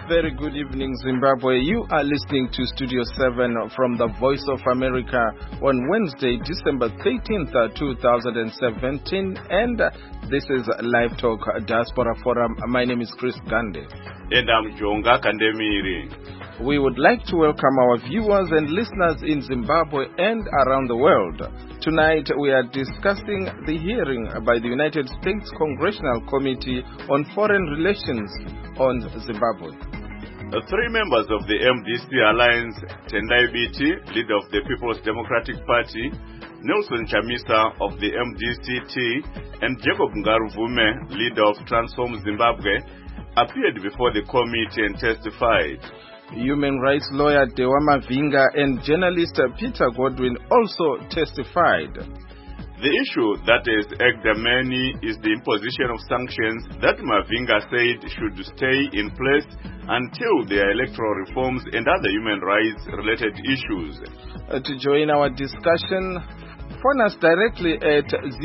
very good evening, Zimbabwe. You are listening to Studio 7 from the Voice of America on Wednesday, December 13th, 2017. And this is Live Talk Diaspora Forum. My name is Chris Gande. And I'm Jonga Kandemiri. We would like to welcome our viewers and listeners in Zimbabwe and around the world. Tonight we are discussing the hearing by the United States Congressional Committee on Foreign Relations on Zimbabwe. Three members of the MDC Alliance, Tendai Biti, leader of the People's Democratic Party, Nelson Chamisa of the MDCT, and Jacob Ngaruvume, leader of Transform Zimbabwe, appeared before the committee and testified. Human rights lawyer Dewa Mavinga and journalist Peter Godwin also testified. The issue that has egged many is the imposition of sanctions that Mavinga said should stay in place until there are electoral reforms and other human rights related issues. To join our discussion, phone us directly at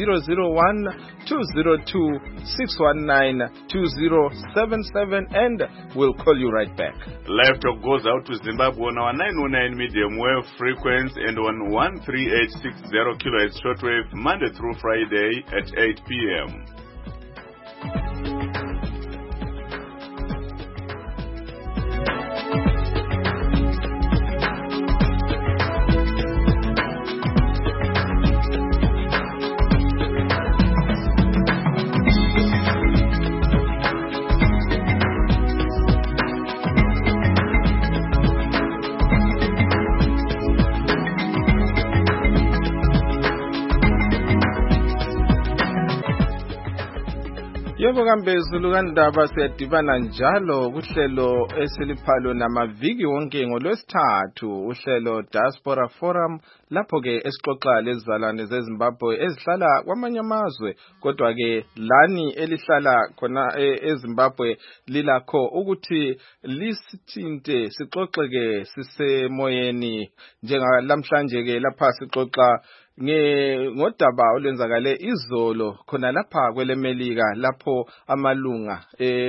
001-202-619-2077 and we'll call you right back. Live Talk goes out to Zimbabwe on our 909 medium wave frequency and on 13860 kHz shortwave Monday through Friday at 8 p.m. Yebo kambe zulukandaba siyadibana njalo kuhlelo esiliphalo namaviki wonke ngolwesithathu uhlelo Diaspora Forum lapho ke esixoxa lezizalwane zeZimbabwe ezihlala kwamanye amazwe kodwa ke lani elihlala khona eZimbabwe lilakho ukuthi lisithinte sixoxe ke sisemoyeni njengalamhlanje ke lapha sixoxa ngodaba olwenzakale izolo khona lapha kwelemelika lapho amalunga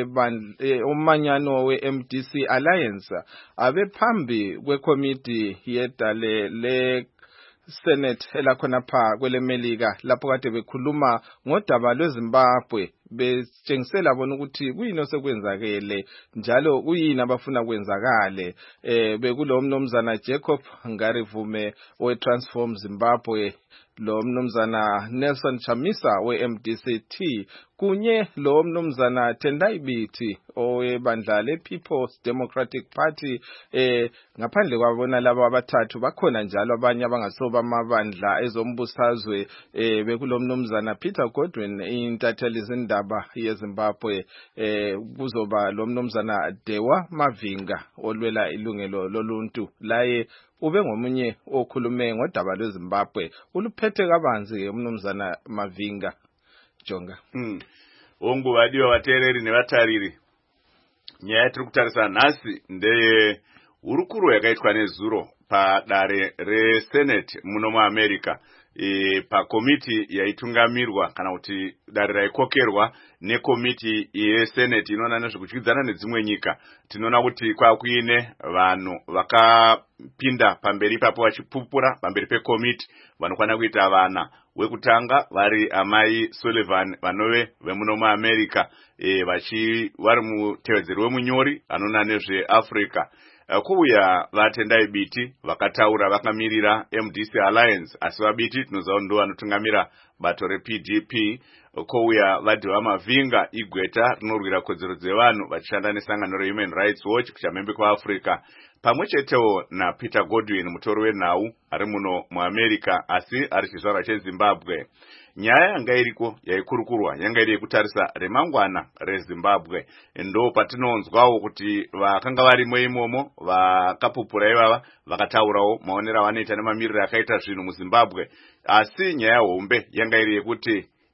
umanyano we-MDC Alliance abephambi kwekomiti yedale le Senate elakhona pha kwelemelika lapho kade bekhuluma ngodaba lweZimbabwe betshengisela bona ukuthi kuyini osekwenzakele njalo kuyini abafuna kwenzakale bekulo mnomzana Jacob Ngaruvume we-Transform Zimbabwe lo mnomzana Nelson Chamisa we-MDCT kunye lo mnomzana Tendai Biti owebandla le-People's Democratic Party ngaphandle kwabona laba abathathu bakhona njalo abanye abangasoba amabandla ezombusazwe bekulo mnomzana Peter Godwin intatheli zindaba yeZimbabwe kuzoba lo mnomzana Dewa Mavinga olwela ilungelo loluntu laye ube ngomunye okhulume ngodaba lweZimbabwe uluphethe kabanzi umnomzana Mavinga Jonga ongu wadiwa watereri nevatariri nyaya tiri kutarisa nhasi ndeye hurukuro yakaitwa nezuro padare reSenate muno muAmerica pakomiti yaitungamirwa kana kuti dare raikokerwa nekomiti yeSenate inoona nezvekutyidzana nedzimwe nyika. Tinoona kuti kwakuine vanhu vakapinda pamberi ipapo vachipupura pamberi pekomiti vanokwana kuita vana. Wekutanga vari amai Sullivan vanove vemuno muAmerica vari mutevedzeri wemunyori anoona nezveAfrica. Kuuya vaTendai Biti vakataura vakamirira MDC Alliance asi vaBiti tinoziva ndo vanotungamira bato rePDP. Kuuya vaDewa Mavinga igweta rinorwira kodzero dzevanhu vachishanda nesangano reHuman Rights Watch kuchamhembe kwaAfrica pamwechetewo naPeter Godwin mutori wenhau ari muno muAmerica asi ari chizvarwa cheZimbabwe. Nyaya yanga iriko yaikurukurwa yanga iri yekutarisa remangwana reZimbabwe. Ndo patinonzwawo kuti vakanga varimo imomo vakapupura ivava vakataurawo maonero avanoita nemamiriro akaita zvinhu muZimbabwe. Asi nyaya hombe yanga iri yekuti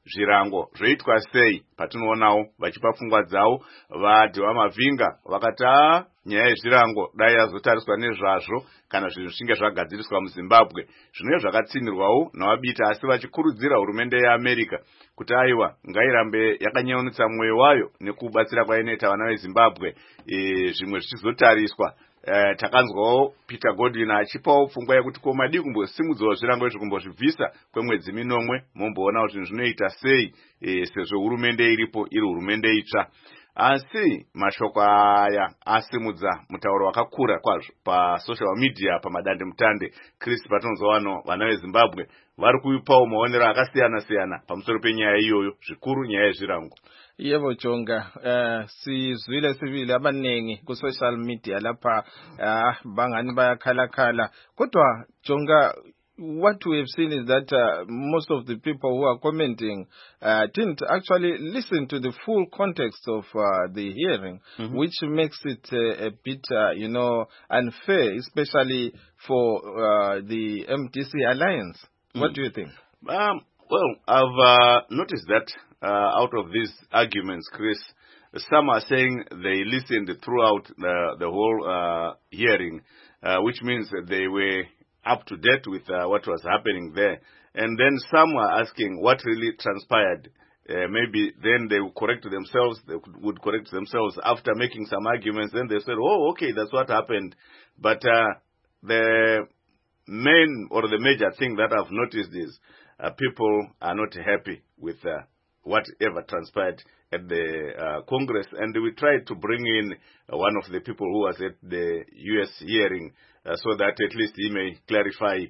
zvirango zvoitwa sei patinoonawo vachipa pfungwa dzavo vadhiwa mavhinga vakati nyaya yezvirango dai yazotariswa nezvazvo kana zvinhu zvichinge zvagadziriswa muZimbabwe. Zvinenge zvakatsinirwawo navabita asi vachikurudzira hurumende yeAmerica kuti aiwa ngairambe yakanyeunutsa mwoyo wayo nekubatsira kwainoita vana veZimbabwe, zvimwe zvichizotariswa. Takanzwawo Peter Godwin achipawo pfungwa yekuti ko madii kumbosimudzwawo zvirango izvi kumbozvibvisa kwemwedzi minomwe momboonawo zvinhu zvinoita sei sezvo hurumende iripo iri hurumende itsva. Asi mashoko aya asimudza mutauro wakakura kwazvo pasocial media pamadandemutande. Chris, patinonzwa vana veZimbabwe vari kuipawo maonero akasiyana-siyana pamusoro penyaya iyoyo, zvikuru nyaya yezvirango. Yebo Jonga, sizwile sivile abanengi ku social media lapha bangani bayakhala. Kodwa Jonga, what we have seen is that most of the people who are commenting didn't actually listen to the full context of the hearing, which makes it a bit, unfair, especially for the MDC alliance. What do you think? Well, I've noticed that out of these arguments, Chris, some are saying they listened throughout the whole hearing, which means that they were up to date with what was happening there. And then some are asking what really transpired. Maybe then they would correct themselves. They would correct themselves after making some arguments. Then they said, oh, okay, that's what happened. But the main or the major thing that I've noticed is people are not happy with whatever transpired at the Congress. And we tried to bring in one of the people who was at the U.S. hearing so that at least he may clarify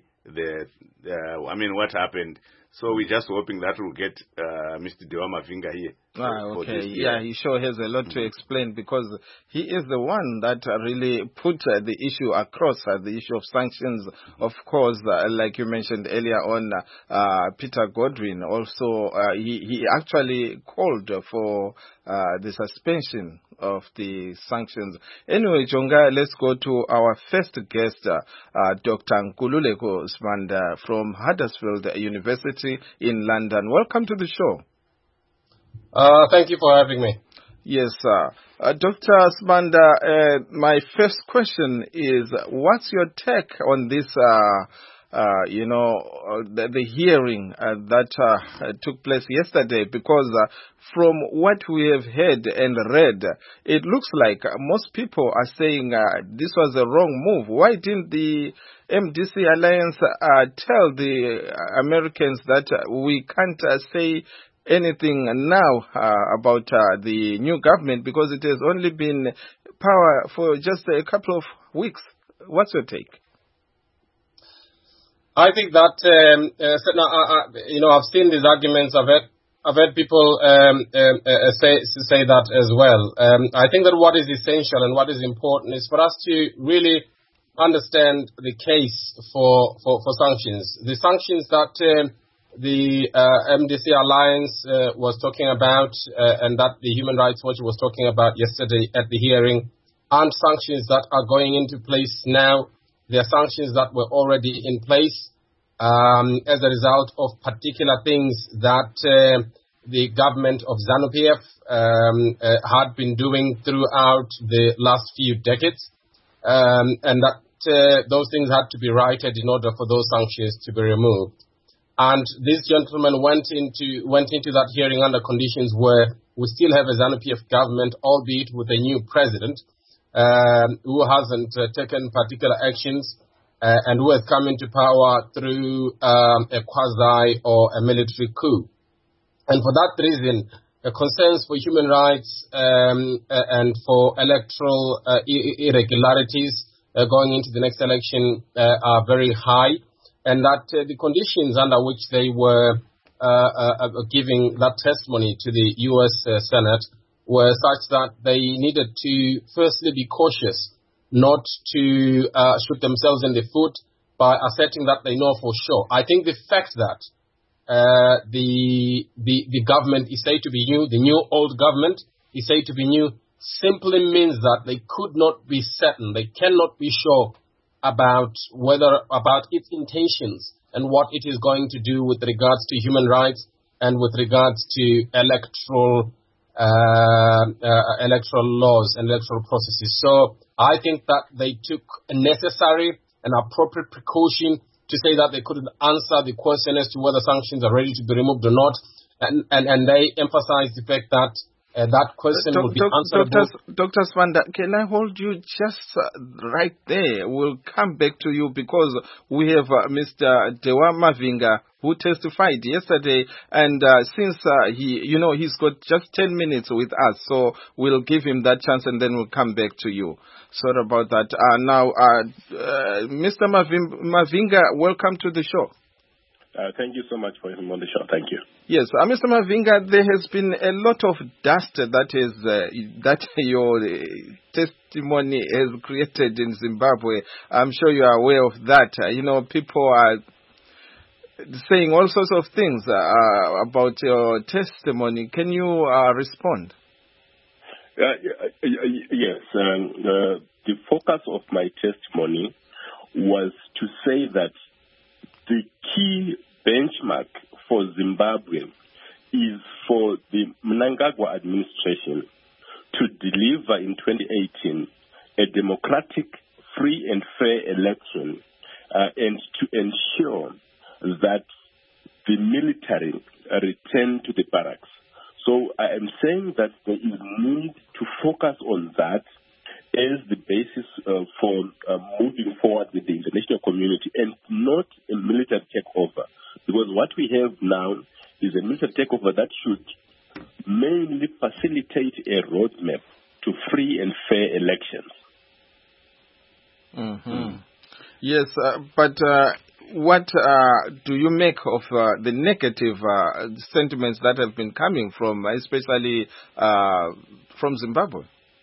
what happened. So we're just hoping that we'll get Mr. Dhiwa Mavhinga here. Okay. Yeah, he sure has a lot to explain because he is the one that really put the issue across, the issue of sanctions. Of course, like you mentioned earlier on, Peter Godwin also, he actually called for the suspension of the sanctions. Anyway, Jonga, let's go to our first guest, Dr. Nkululeko Sibanda from Huddersfield University in London. Welcome to the show. Thank you for having me. Yes, sir. Dr. Sibanda, my first question is, what's your take on this, the hearing that took place yesterday? Because from what we have heard and read, it looks like most people are saying this was a wrong move. Why didn't the MDC Alliance tell the Americans that we can't say anything now about the new government because it has only been power for just a couple of weeks? What's your take? I think that I've seen these arguments. I've heard people say that as well. I think that what is essential and what is important is for us to really understand the case for sanctions. The sanctions that the MDC Alliance was talking about and that the Human Rights Watch was talking about yesterday at the hearing aren't sanctions that are going into place now. There are sanctions that were already in place as a result of particular things that the government of ZANU-PF had been doing throughout the last few decades, and that those things had to be righted in order for those sanctions to be removed. And this gentleman went into that hearing under conditions where we still have a ZANU-PF government, albeit with a new president, who hasn't taken particular actions and who has come into power through a quasi or a military coup. And for that reason, the concerns for human rights and for electoral irregularities going into the next election are very high, and that the conditions under which they were giving that testimony to the U.S. Senate were such that they needed to firstly be cautious not to shoot themselves in the foot by asserting that they know for sure. I think the fact that the government is said to be new, the new old government is said to be new, simply means that they could not be certain, they cannot be sure about its intentions and what it is going to do with regards to human rights and with regards to electoral laws and electoral processes. So I think that they took a necessary and appropriate precaution to say that they couldn't answer the question as to whether sanctions are ready to be removed or not, and they emphasized the fact that that question will be answerable. Dr. Sibanda, can I hold you just right there? We'll come back to you because we have Mr. Dewa Mavinga who testified yesterday, and since he's got just 10 minutes with us, so we'll give him that chance and then we'll come back to you. Sorry about that. Now, Mr. Mavinga, welcome to the show. Thank you so much for having me on the show. Thank you. Yes, Mr. Mavinga, there has been a lot of dust that your testimony has created in Zimbabwe. I'm sure you are aware of that. People are saying all sorts of things about your testimony. Can you respond? Yes. The focus of my testimony was to say that the key benchmark for Zimbabwe is for the Mnangagwa administration to deliver in 2018 a democratic, free and fair election and to ensure that the military return to the barracks. So I am saying that there is need to focus on that as the basis for moving forward with the international community and not a military takeover. Because what we have now is a military takeover that should mainly facilitate a roadmap to free and fair elections. Mm-hmm. Yes, but what do you make of the negative sentiments that have been coming from, especially from Zimbabwe?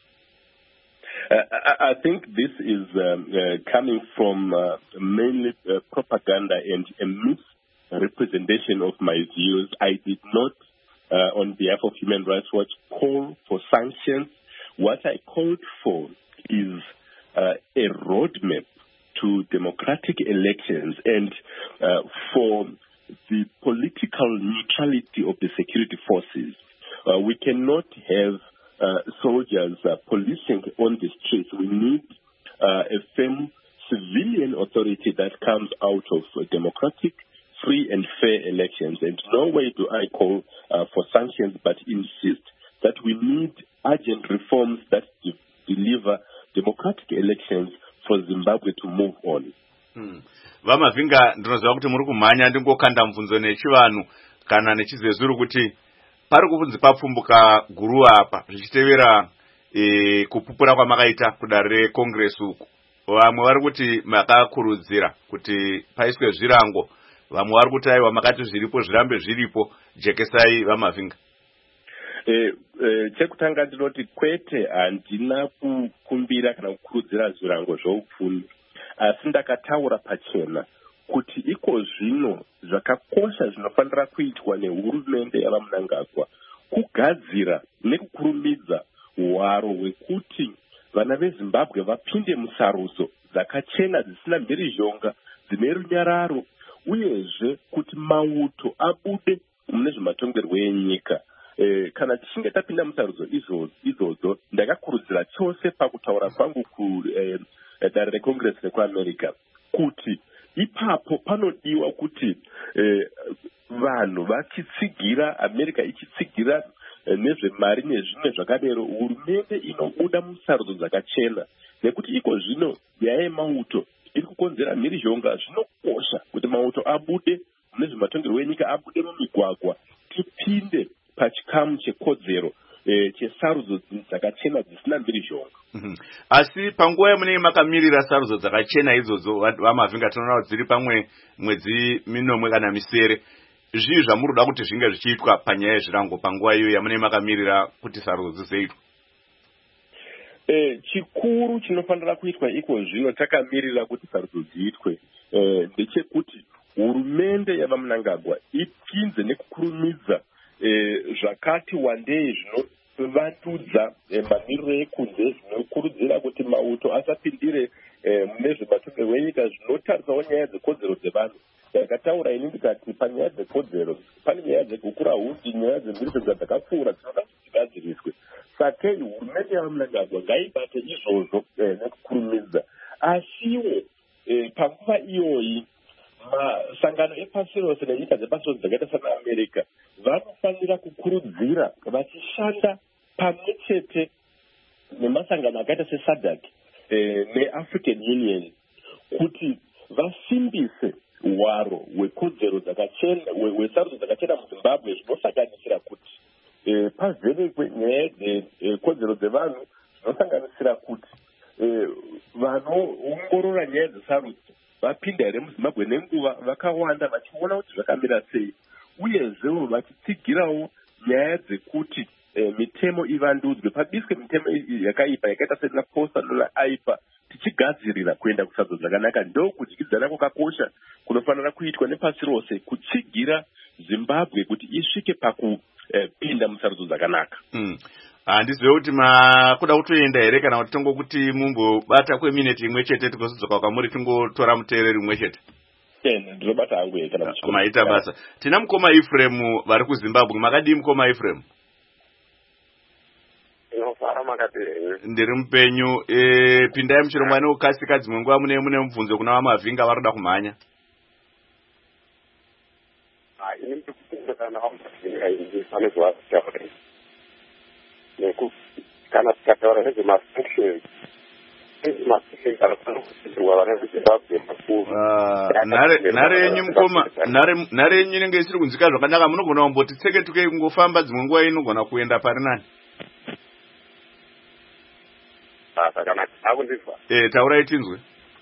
I think this is coming from mainly propaganda and a misrepresentation of my views. I did not, on behalf of Human Rights Watch, call for sanctions. What I called for is a roadmap to democratic elections and for the political neutrality of the security forces. We cannot have soldiers policing on the streets. We need a firm civilian authority that comes out of democratic, free and fair elections. And no way do I call for sanctions, but insist that we need urgent reforms that deliver democratic elections for Zimbabwe to move on. Vamavinga ndinoziva kuti muri kumhanya ndingokanda mubvunzo nechivanhu kana nechizezuru kuti pari kubvunzi papfumbuka guru apa zvichitevera kupupura kwamakaita kudare reCongress uku. Vamwe vari kuti makakurudzira kuti paiswe zvirango, vamwe vari kuti aiwa makati zviripo zvirambe zviripo. Jekesai Vamavinga. Chekutanga ndinoti kwete handina kukumbira kana kukurudzira zvirango zvoupfumi, asi ndakataura pachena kuti iko zvino zvakakosha zvinofanira kuitwa nehurumende yavaMnangagwa kugadzira nekukurumidza hwaro hwekuti vana veZimbabwe vapinde musarudzo dzakachena dzisina mhirizhonga dzine runyararo, uyezve kuti mauto abude mune zvematongerwo enyika. Kana tichinge tapinda musarudzo idzodzo, ndakakurudzira chose pakutaura kwangu kudare reCongress rekuAmerica kuti ipapo panodiwa kuti vanhu vachitsigira, America ichitsigira nezvemari nezvimwe zvakadero, hurumende inobuda musarudzo dzakachena, nekuti iko zvino nyaya yemauto iri kukonzera mhirizhonga. Zvinokosha kuti mauto abude nezvematongerwo enyika, abude mumigwagwa, tipinde pachikamu chekodzero chesarudzo dzakachena dzisina mhirizhonga. Asi panguva yamunenge makamirira sarudzo dzakachena idzodzo, Vamavinga, tinoona kuti dziri pamwe mwedzi minomwe kana misere. Zvii zvamuroda kuti zvinge zvichiitwa panyaya yezvirango panguva iyo yamunenge makamirira kuti sarudzo dzizoitwa? Chikuru chinofanira kuitwa iko zvino takamirira kuti sarudzo dziitwe ndechekuti hurumende yavaMnangagwa ipinze nekukurumidza zvakati wandei zvinovandudza mamiriro ekunze zvinokurudzira kuti mauto asapindire mune zvebatongerwo enyika zvinotaridzawo nyaya dzekodzero dzevanhu. Ndakataura ini ndikati panyaya dzekodzero pane nyaya dzekukura hundi, nyaya dzemhirizedza dzakapfuura dzinoda kuti dzigadziriswe. Sakei hurumende yaMnangagwa ngaibate izvozvo nekukurumidza. Asiwo panguva iyoyi masangano epasi rose nenyika dzepasi rose dzakaita sana America vanofanira kukurudzira vachishanda pamwe chete nemasangano akaita seSADC neAfrican Union kuti vasimbise hwaro hwekodzero dzakachena hwesarudzo dzakachena muZimbabwe, zvinosanganisira kuti pavhenekwe nyaya dzekodzero dzevanhu, zvinosanganisira kuti vanoongorora nyaya dzesarudzo vapinda here muZimbabwe nenguva vakawanda vachiona kuti zvakamira sei, uyezve vachitsigirawo nyaya dzekuti mitemo ivandudzwe, pabiswe mitemo yakaipa yakaita senaposa neaipa, tichigadzirira kuenda kusadzo dzakanaka. Ndokudyidzana kwakakosha kunofanira kuitwa nepasi rose kutsigira Zimbabwe kuti isvike pakupinda musarudzo dzakanaka. Handizive kuti makuda kutoenda here kana kuti tongokuti mumbobata kwemineti imwe chete tikuzodzoka kwamuri tingotora muteereri umwe chete. Ndinobata hangu kana maita basa. Tina mukoma Ephraim vari kuZimbabwe. Makadii mukoma Ephraim? Ndiri mupenyu. Pindai muchirongwani ukasika dzimwe nguva mune mubvunzo kuna vaMavhinga varoda kumhanya. Kana tikataura nezvemafunctions nhare yenyu inenge isiri kunzika zvakanaka. Munogona kumboti tseketuke kungofamba dzimwe nguva inogona kuenda pari nani? Zvakanaka. Akundizwa? Taurai tinzwe.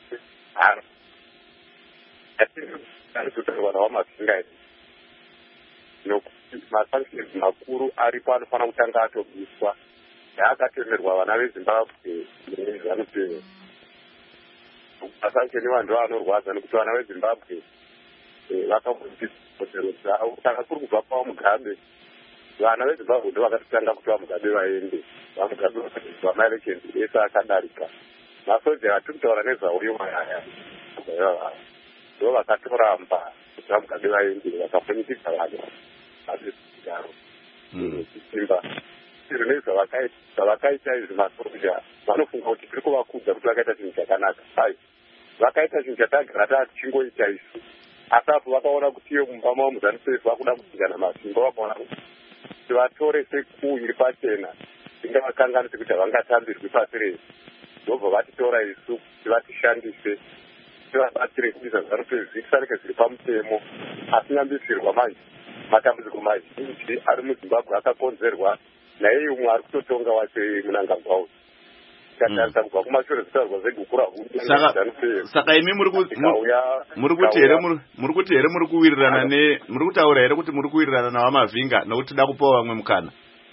Arikutaurwa naVaMavhinga nokuti masanctions makuru aripo anofanira kutanga atobviswa yaakatemerwa vana veZimbabwe nezvaNupeni. Masanction vanhu vanorwadza nekuti vana veZimbabwe vakambobvisa kodzero dzavo. Saka kuri kubva kwavo Mugabe, vana veZimbabwe ndo vakatotanga kuti vaMugabe vaende. VaMugabe vakatizwa maelections ese akadarika. Masoja atiri kutaura nezvauyo mayaya ndo vakatoramba kuti vaMugabe vaende, vakapfunyikidza vanhu vazvigaro simba. Zviro zvavakaita izvi masoja vanofunga kuti tiri kuvakudza kuti vakaita chinhu chakanaka. Vakaita chinhu chatagara tatichingoita isu, asi apo vakaona kuti iyo mumba mavo muZANU-PF vakuda kupinzana masimba, vakaona kuti vatore sekuu iri pachena ingavakanganise kuti havangatambirwi pasi rese. Ndobva vatitora isu kuti vatishandise tivabatsire kuisa ZANU-PF zvisanike zviri pamutemo. Asi nyambisirwa manje matambudziko mazhinji ari muZimbabwe akakonzerwa naye umwe ari kutotonga wacho Mnangagwa uyu. Katarisa kubva kumashure zvitaurwa zvegukura hundi. Saka imi muri kuti here muri kuwirirana muri kutaura here kuti muri kuwirirana naVaMavhinga nokuti da kupawo vamwe mukana?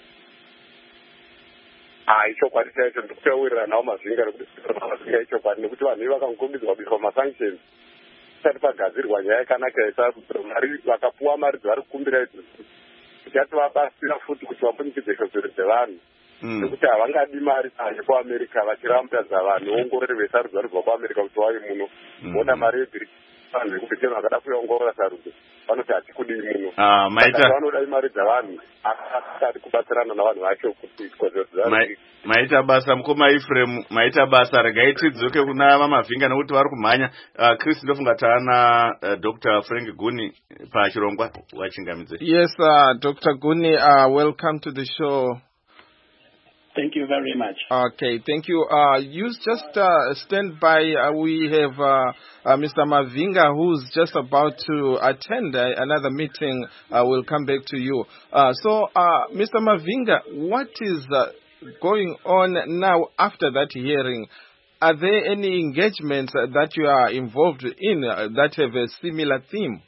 Ichokwadi chaicho ndikutawirirana naVaMavhinga nokuti VaMavhinga ichokwadi nekuti vanhu vakangokombidzwa kuiswa masanctions isati pagadzirwa nyaya yakanaka yesarudzo. Mari vakapuwa mari dzavari kukumbira idzi kuti atovabasira futi kuti vambonyikidze kodzero dzevanhu nekuti havangadi mari dzanje kuAmerica vachirambadza vanhu ongorori vesarudzo vari kubva kuAmerica kuti vauye muno vona mari yebhiri vanhu vekubhetema vakada kuyaongorora sarudzo vanoti hatikudii muno. Vanoda mari dzavanhu asati kubatsirana navanhu vacho kuti kodzero dzevanhu. Maita basa mukoma Ephraim, maita basa. Regai tidzoke kuna vaMavhinga nokuti vari kumhanya. Chris ndofunga taana Dr. Frank Guni pachirongwa wachingamidze. Yes, Dr. Guni, welcome to the show. Thank you very much. Okay, thank you. You just stand by. We have Mr. Mavinga, who's just about to attend another meeting. We'll come back to you. So, Mr. Mavinga, what is going on now after that hearing? Are there any engagements that you are involved in that have a similar theme?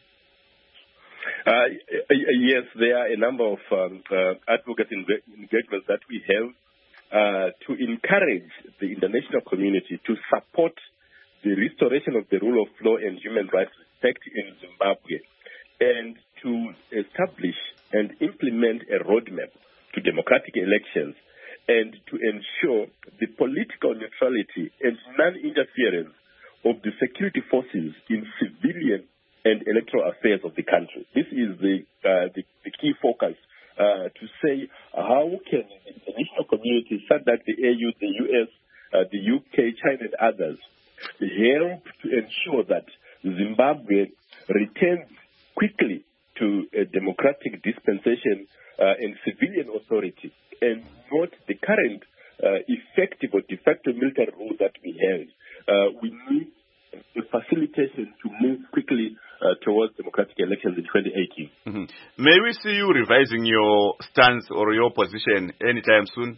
Yes, there are a number of advocacy engagements that we have to encourage the international community to support the restoration of the rule of law and human rights respect in Zimbabwe, and to establish and implement a roadmap to democratic elections, and to ensure the political neutrality and non-interference of the security forces in civilian and electoral affairs of the country. This is the key focus to say how can the international community, such as the AU, the US, the UK, China, and others, help to ensure that Zimbabwe returns quickly to a democratic dispensation and civilian authority, and not the current effective or de facto military rule that we have. We need a facilitation to move quickly towards democratic elections in 2018. Mm-hmm. May we see you revising your stance or your position anytime soon?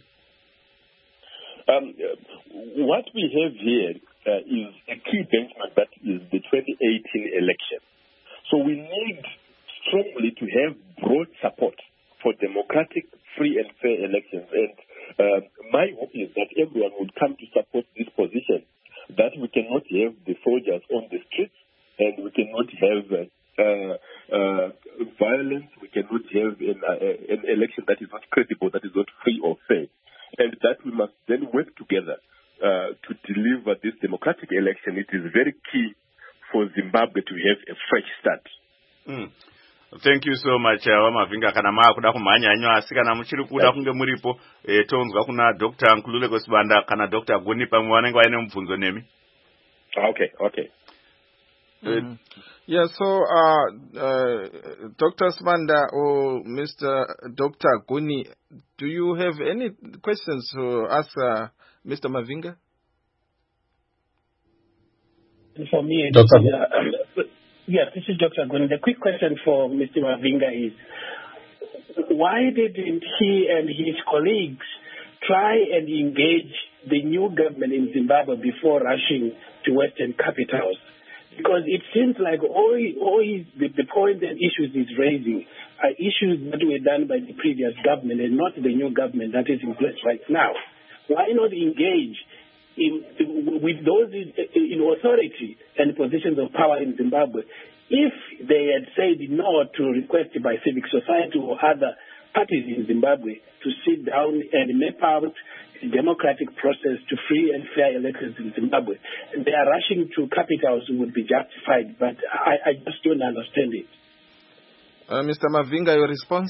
What we have here is a key benchmark, that is the 2018 election. So we need strongly to have broad support for democratic, free and fair elections. And my hope is that everyone would come to support this position, that we cannot have the soldiers on the streets, and we cannot have violence, we cannot have an election that is not credible, that is not free or fair. And that we must then work together to deliver this democratic election. It is very key for Zimbabwe to have a fresh start. Thank you so much, Wamavinga. Kana kuda kumhanya hanyu asi kana muchiri kuda kunge muripo tonzwa kuna Dr. Nkululeko Sibanda kana Dr. Guni pamwe vanenge vaine mubvunzo nemi. Okay. Yeah, so Dr. Sibanda or Mr. Dr. Guni, do you have any questions to ask Mr. Mavinga? For me, yes, this is Dr. Guni. The quick question for Mr. Mavinga is, why didn't he and his colleagues try and engage the new government in Zimbabwe before rushing to Western capitals? Because it seems like all the point and issues he's raising are issues that were done by the previous government and not the new government that is in place right now. Why not engage with those in authority and positions of power in Zimbabwe? If they had said no to request by civic society or other parties in Zimbabwe to sit down and map out a democratic process to free and fair elections in Zimbabwe, and they are rushing to capitals would be justified, but I just don't understand it. Mr. Mavinga, your response?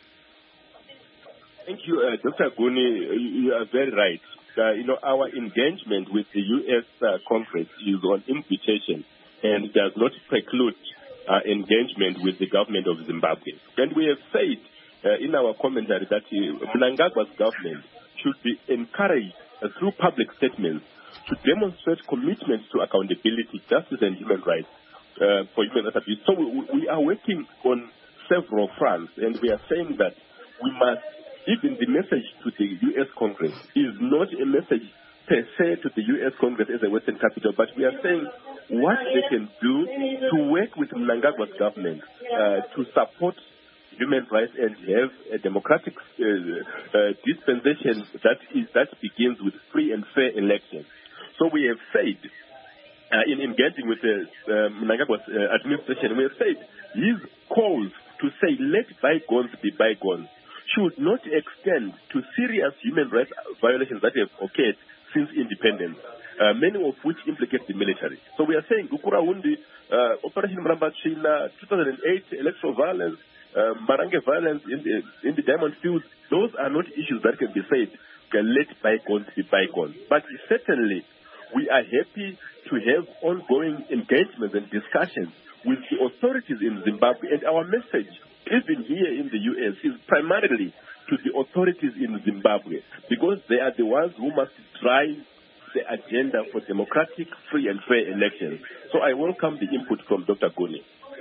Thank you, Dr. Guni. You are very right. Our engagement with the U.S. Congress is on invitation and does not preclude engagement with the government of Zimbabwe. And we have said in our commentary that Mnangagwa's government should be encouraged through public statements to demonstrate commitment to accountability, justice and human rights for human rights abuse. So we are working on several fronts, and we are saying that we must, even the message to the U.S. Congress is not a message per se to the U.S. Congress as a Western capital, but we are saying what they can do to work with Mnangagwa's government to support human rights and have a democratic dispensation that begins with free and fair elections. So we have said, in engaging with the Mnangagwa's administration, we have said his calls to say let bygones be bygones should not extend to serious human rights violations that have occurred since independence, many of which implicate the military. So we are saying Gukurahundi, Operation Mrambachina, 2008 electoral violence, Marange violence in the Diamond Fields, those are not issues that can be said, let bygones be bygones. But certainly, we are happy to have ongoing engagements and discussions with the authorities in Zimbabwe. And our message, even here in the U.S., is primarily to the authorities in Zimbabwe, because they are the ones who must drive the agenda for democratic, free and fair elections. So I welcome the input from Dr. Guni.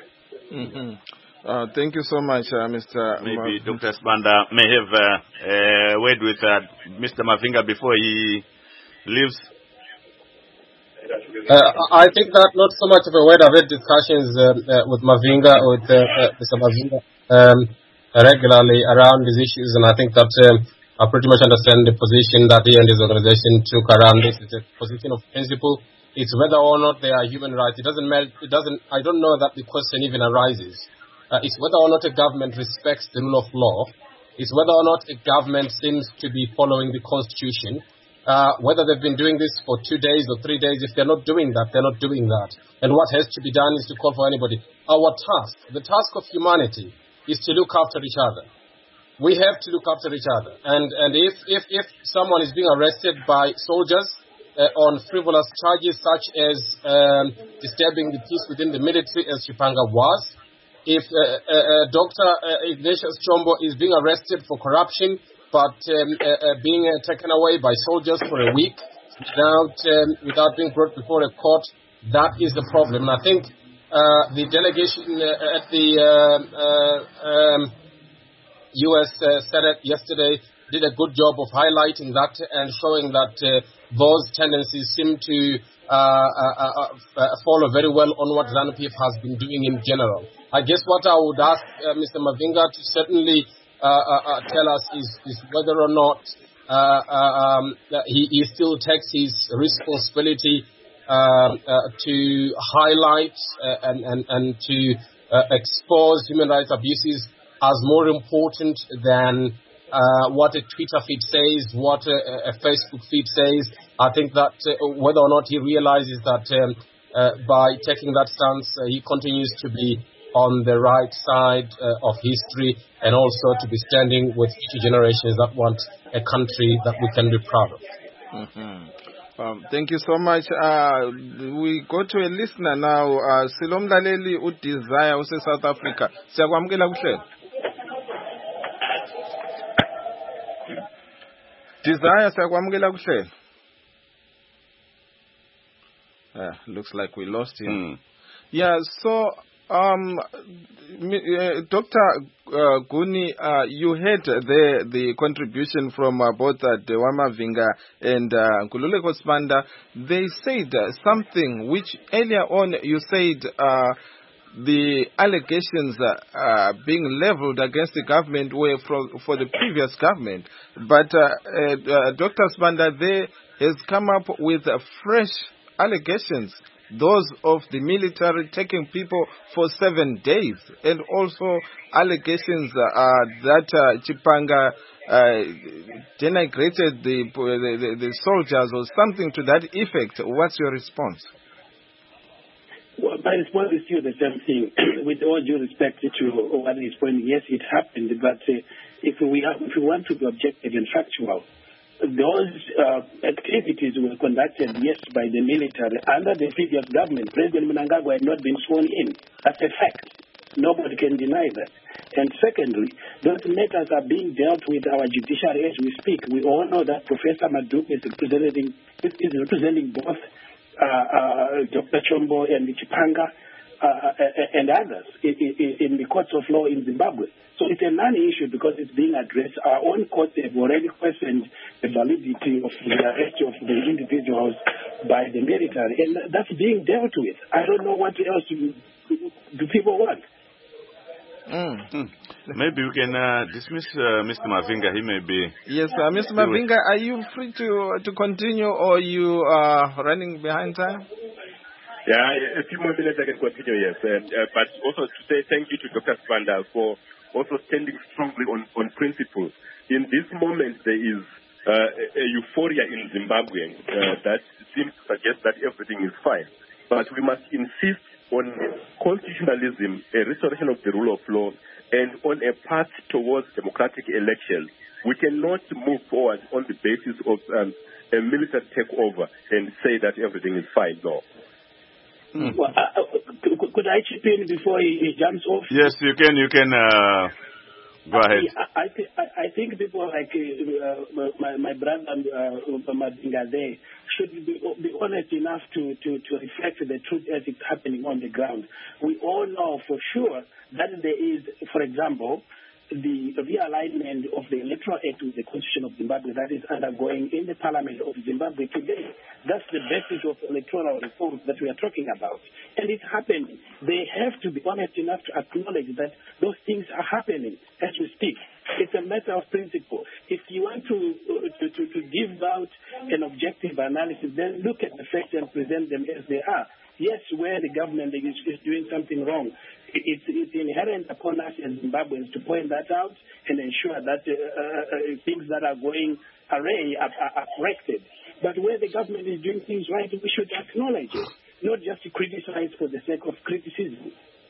Thank you so much, Mr. Maybe Dr. Sibanda may have a word with Mr. Mavinga before he leaves. I think that not so much of a word. I've had discussions with Mavinga, with Mr. Mavinga regularly around these issues, and I think that I pretty much understand the position that he and his organization took around this. It's a position of principle. It's whether or not they are human rights. It doesn't matter. I don't know that the question even arises. It's whether or not a government respects the rule of law. It's whether or not a government seems to be following the Constitution. whether they've been doing this for 2 days or 3 days. If they're not doing that, they're not doing that. And what has to be done is to call for anybody. Our task, the task of humanity, is to look after each other. We have to look after each other. And if someone is being arrested by soldiers on frivolous charges such as disturbing the peace within the military, as Chipanga was, if Dr. Ignatius Chombo is being arrested for corruption, but being taken away by soldiers for a week without being brought before a court, that is the problem. And I think the delegation at the U.S. Senate yesterday did a good job of highlighting that and showing that those tendencies seem to follow very well on what ZANU-PF has been doing in general. I guess what I would ask Mr. Mavinga to certainly tell us is whether or not he still takes his responsibility to highlight and to expose human rights abuses as more important than what a Twitter feed says, what a Facebook feed says. I think that whether or not he realizes that by taking that stance, he continues to be on the right side of history, and also to be standing with future generations that want a country that we can be proud of. Thank you so much. We go to a listener now. Silomlaleli uDesire use South Africa. Siyakwamukela kuhle. Desire, siyakwamukela kuhle. Looks like we lost him. Yeah, so Dr. Guni, you heard the contribution from both Dewa Mavinga and Nkululeko Sibanda. They said something which earlier on you said the allegations being leveled against the government were for the previous government. But Dr. Sibanda there has come up with fresh allegations, those of the military taking people for 7 days, and also allegations that Chipanga denigrated the soldiers or something to that effect. What's your response? Well, my response is still the same thing. With all due respect to what is pointing, yes, it happened, but if we want to be objective and factual, those activities were conducted, yes, by the military under the previous government. President Mnangagwa had not been sworn in. That's a fact. Nobody can deny that. And secondly, those matters are being dealt with our judiciary as we speak. We all know that Professor Maduk is representing both Dr. Chombo and Chipanga and others in the courts of law in Zimbabwe. So it's a non-issue because it's being addressed. Our own courts have already questioned the validity of the arrest of the individuals by the military, and that's being dealt with. I don't know what else do people want. Maybe we can dismiss Mr. Mavinga. He may be. Yes, Mr. Mavinga, are you free to continue, or you are running behind time? Yeah, a few more minutes I can continue, yes. But also to say thank you to Dr. Sibanda for also standing strongly on principle. In this moment, there is a euphoria in Zimbabwe that seems to suggest that everything is fine. But we must insist on constitutionalism, a restoration of the rule of law, and on a path towards democratic elections. We cannot move forward on the basis of a military takeover and say that everything is fine. No. Well, could I chip in before he jumps off? Yes, you can. You can go ahead. I think people like my brother Madinga there should be honest enough to reflect the truth as it's happening on the ground. We all know for sure that there is, for example, the realignment of the Electoral Act with the Constitution of Zimbabwe that is undergoing in the Parliament of Zimbabwe today. That's the basis of electoral reforms that we are talking about. And it's happening. They have to be honest enough to acknowledge that those things are happening as we speak. It's a matter of principle. If you want to give out an objective analysis, then look at the facts and present them as they are. Yes, where the government is doing something wrong, it's inherent upon us as Zimbabweans to point that out and ensure that things that are going awry are corrected. But where the government is doing things right, we should acknowledge it, not just criticize for the sake of criticism.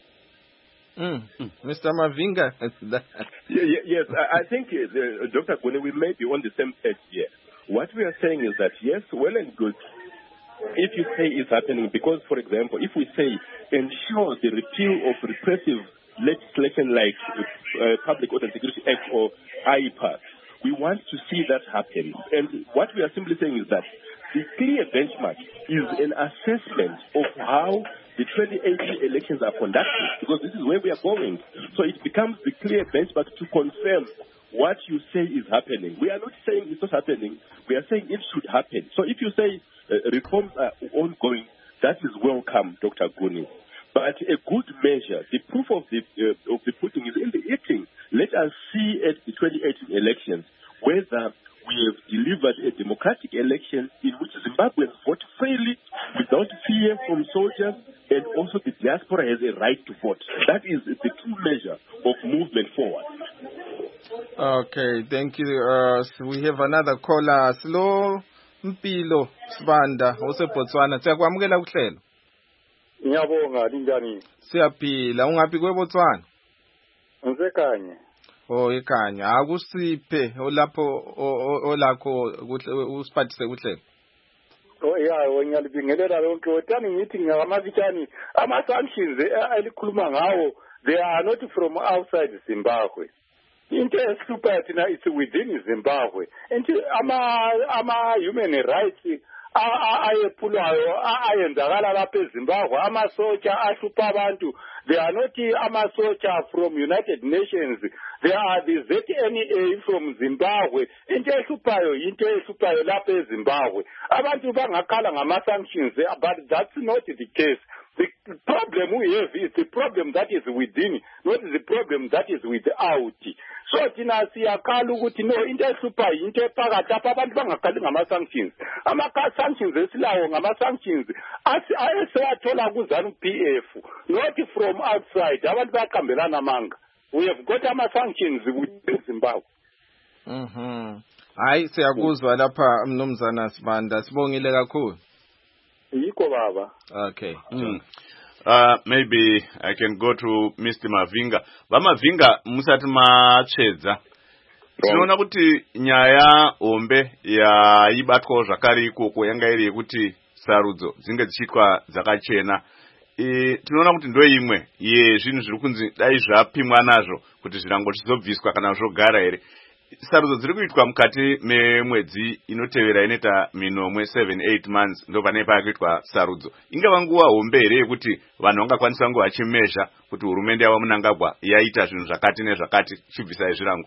Mr. Mavinga. Yes, I think, Dr. Gwene, we may be on the same page here. What we are saying is that, yes, well and good, if you say it's happening, because, for example, if we say ensure the repeal of repressive legislation like Public Order and Security Act or IPAC, we want to see that happen. And what we are simply saying is that the clear benchmark is an assessment of how the 2018 elections are conducted, because this is where we are going. So it becomes the clear benchmark to confirm what you say is happening. We are not saying it's not happening. We are saying it should happen. So if you say reforms are ongoing, that is welcome, Dr. Guni. But a good measure, the proof of the pudding is in the eating. Let us see at the 2018 elections whether we have delivered a democratic election in which Zimbabweans vote freely without fear from soldiers, and also the diaspora has a right to vote. That is the true measure of movement forward. Okay, thank you. We have another caller. Slow Mpilo Sibanda, Botswana. Siyakwamukela kuhlelo. Ngiyabonga linjani? Siyaphila. Ungaphi kweBotswana? Ngisekanye. Ekhanya. Akusiphe olapho olakho usiphathise kuhlelo. Yeah, ngiyalibingelela lonke. Wetani ngithi ngamafitshane ama-sanctions elikhuluma ngawo, they are not from outside Zimbabwe. Into ehlupha thina is within Zimbabwe. Into ama-human rights ayephulwayo ayenzakala lapha eZimbabwe, amasotsha ahlupha abantu. They are not amasotsha from United Nations. They are the ZNA from Zimbabwe. Into ehluphayo lapha eZimbabwe. Abantu bangakhala ngama-sanctions, but that's not the case. The problem we have is the problem that is within, not the problem that is without. So thina siyakhala ukuthi no, into ehluphayo into ephakathi apha, abantu bangakhali ngama-sanctions. Ama-sanctions esilawo ngama-sanctions esewathola ku-ZANU-PF, not from outside. Abantu bayaqambelana amanga. We have got ama-sanctions within Zimbabwe. Hayi, siyakuzwa lapha Mnumzana Sibanda. Sibongile kakhulu. Yiko baba. Okay. Maybe I can go to Mr. Mavinga. Mavinga musati machedza. Tinoona kuti nyaya hombe yaibatwa zvakare ikoko yanga iri yekuti sarudzo dzinge dzichiitwa dzakachena. Tinoona kuti ndo imwe yezvinhu zviri kunzi dai zvapimwa nazvo kuti zvirango zvizobviswa kana zvogara here. Sarudzo dziri kuitwa mukati memwedzi inotevera inoita minomwe 7-8 months ndo pane pakuitwa sarudzo. Ingava nguva hombe here yekuti vanhu vangakwanisa nguva vachimezha kuti hurumende yavo Mnangagwa yaita zvinhu zvakati nezvakati chibvisai zvirango.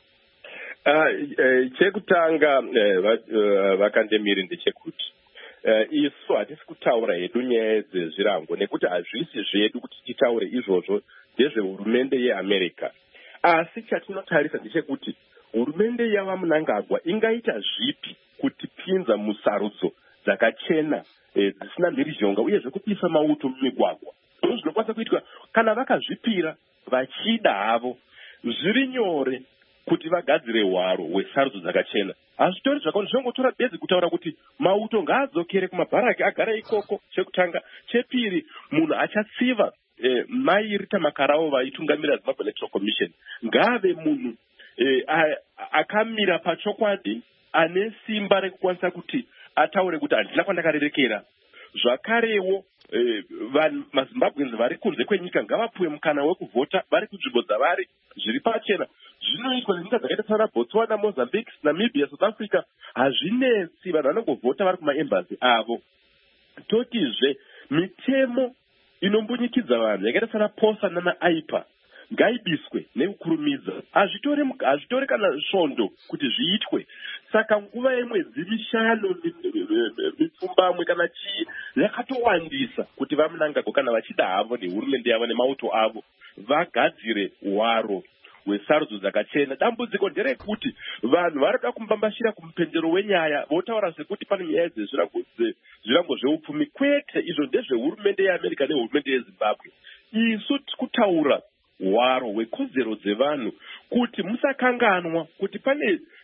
Chekutanga vakandemiri ndechekuti isu hatisi kutaura hedu nyaya dzezvirango nekuti hazvisi zvedu kuti titaure izvozvo ndezvehurumende yeAmerica. Asi chatinotarisa ndechekuti hurumende yavaMnangagwa ingaita zvipi kuti pinza musarudzo dzakachena dzisina mhirizhonga uye zvekupisa mauto mumigwagwa. Zvinokwanisa kuitwa kana vakazvipira vachida havo. Zviri nyore kuti vagadzire hwaro hwesarudzo dzakachena. Hazvitori zvakaona, zvinongotora bedzi kutaura kuti mauto ngaadzokere kumabharaki agara ikoko. Chekutanga. Chepiri, munhu achatsiva mai Rita Makarao vaitungamira Zimbabwe Electoral Commission ngave munhu akamira pachokwadi ane simba rekukwanisa kuti ataure kuti handina kwandakarerekera. Zvakarewo maZimbabweans vari kunze kwenyika ngavapuwe mukana wekuvhota vari kunzvimbo dzavari zviri pachena. Zvinoitwa nenyika dzakaita sana Botswana, Mozambique, Namibia, South Africa. Hazvinetsi, vanhu vanongovhota vari kumaembassy avo. Totizve mitemo inombunyikidzwa vanhu yakaita sana POSA nana-IPA ngaibiswe nekukurumidza. Hazvitori kana svondo kuti zviitwe. Saka nguva yemwedzi mishanu mipfumbamwe kana chii yakatowandisa kuti vaMnangagwa kana vachida havo nehurumende yavo nemauto avo vagadzire hwaro hwesarudzo dzakachena. Dambudziko nderekuti vanhu varikuda kumbambashira kumupendero wenyaya votaura sekuti pane nyaya dzezvirango zveupfumi. Kwete, izvo ndezvehurumende yeAmerica nehurumende yeZimbabwe. Isu kutaura hwaro hwekodzero dzevanhu kuti musakanganwa kuti pane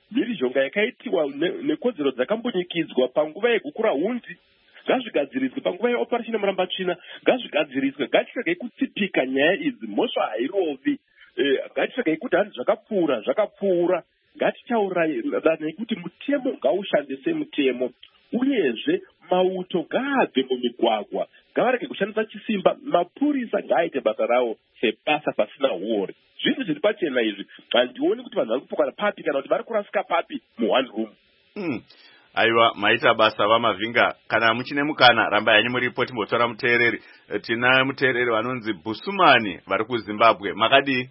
mhirizhonga yakaitiwa nekodzero dzakambonyikidzwa panguva yegukura hundi ngazvigadziriswe, panguva yeoperation yemurambatsvina ngazvigadziriswe. Ngatitsvagei kutsipika nyaya idzi, mhosva hairovi. Ngatitsvagei kuti hanzi zvakapfuura. Ngatitaurirane kuti mutemo ngaushande semutemo, uyezve mauto ngaabve mumigwagwa, ngavarege kushandisa chisimba. Mapurisa ngaaite basa rawo sebasa pasina huori. Zvinhu zviri pachena izvi, handioni kuti vanhu vari kupokana papi kana kuti vari kurasika papi mu1 room. Aiwa, maita basa vaMavhinga. Kana muchine mukana ramba yanyu muripo timbotora muteereri. Tina muteereri vanonzi Busumani vari kuZimbabwe. Makadi?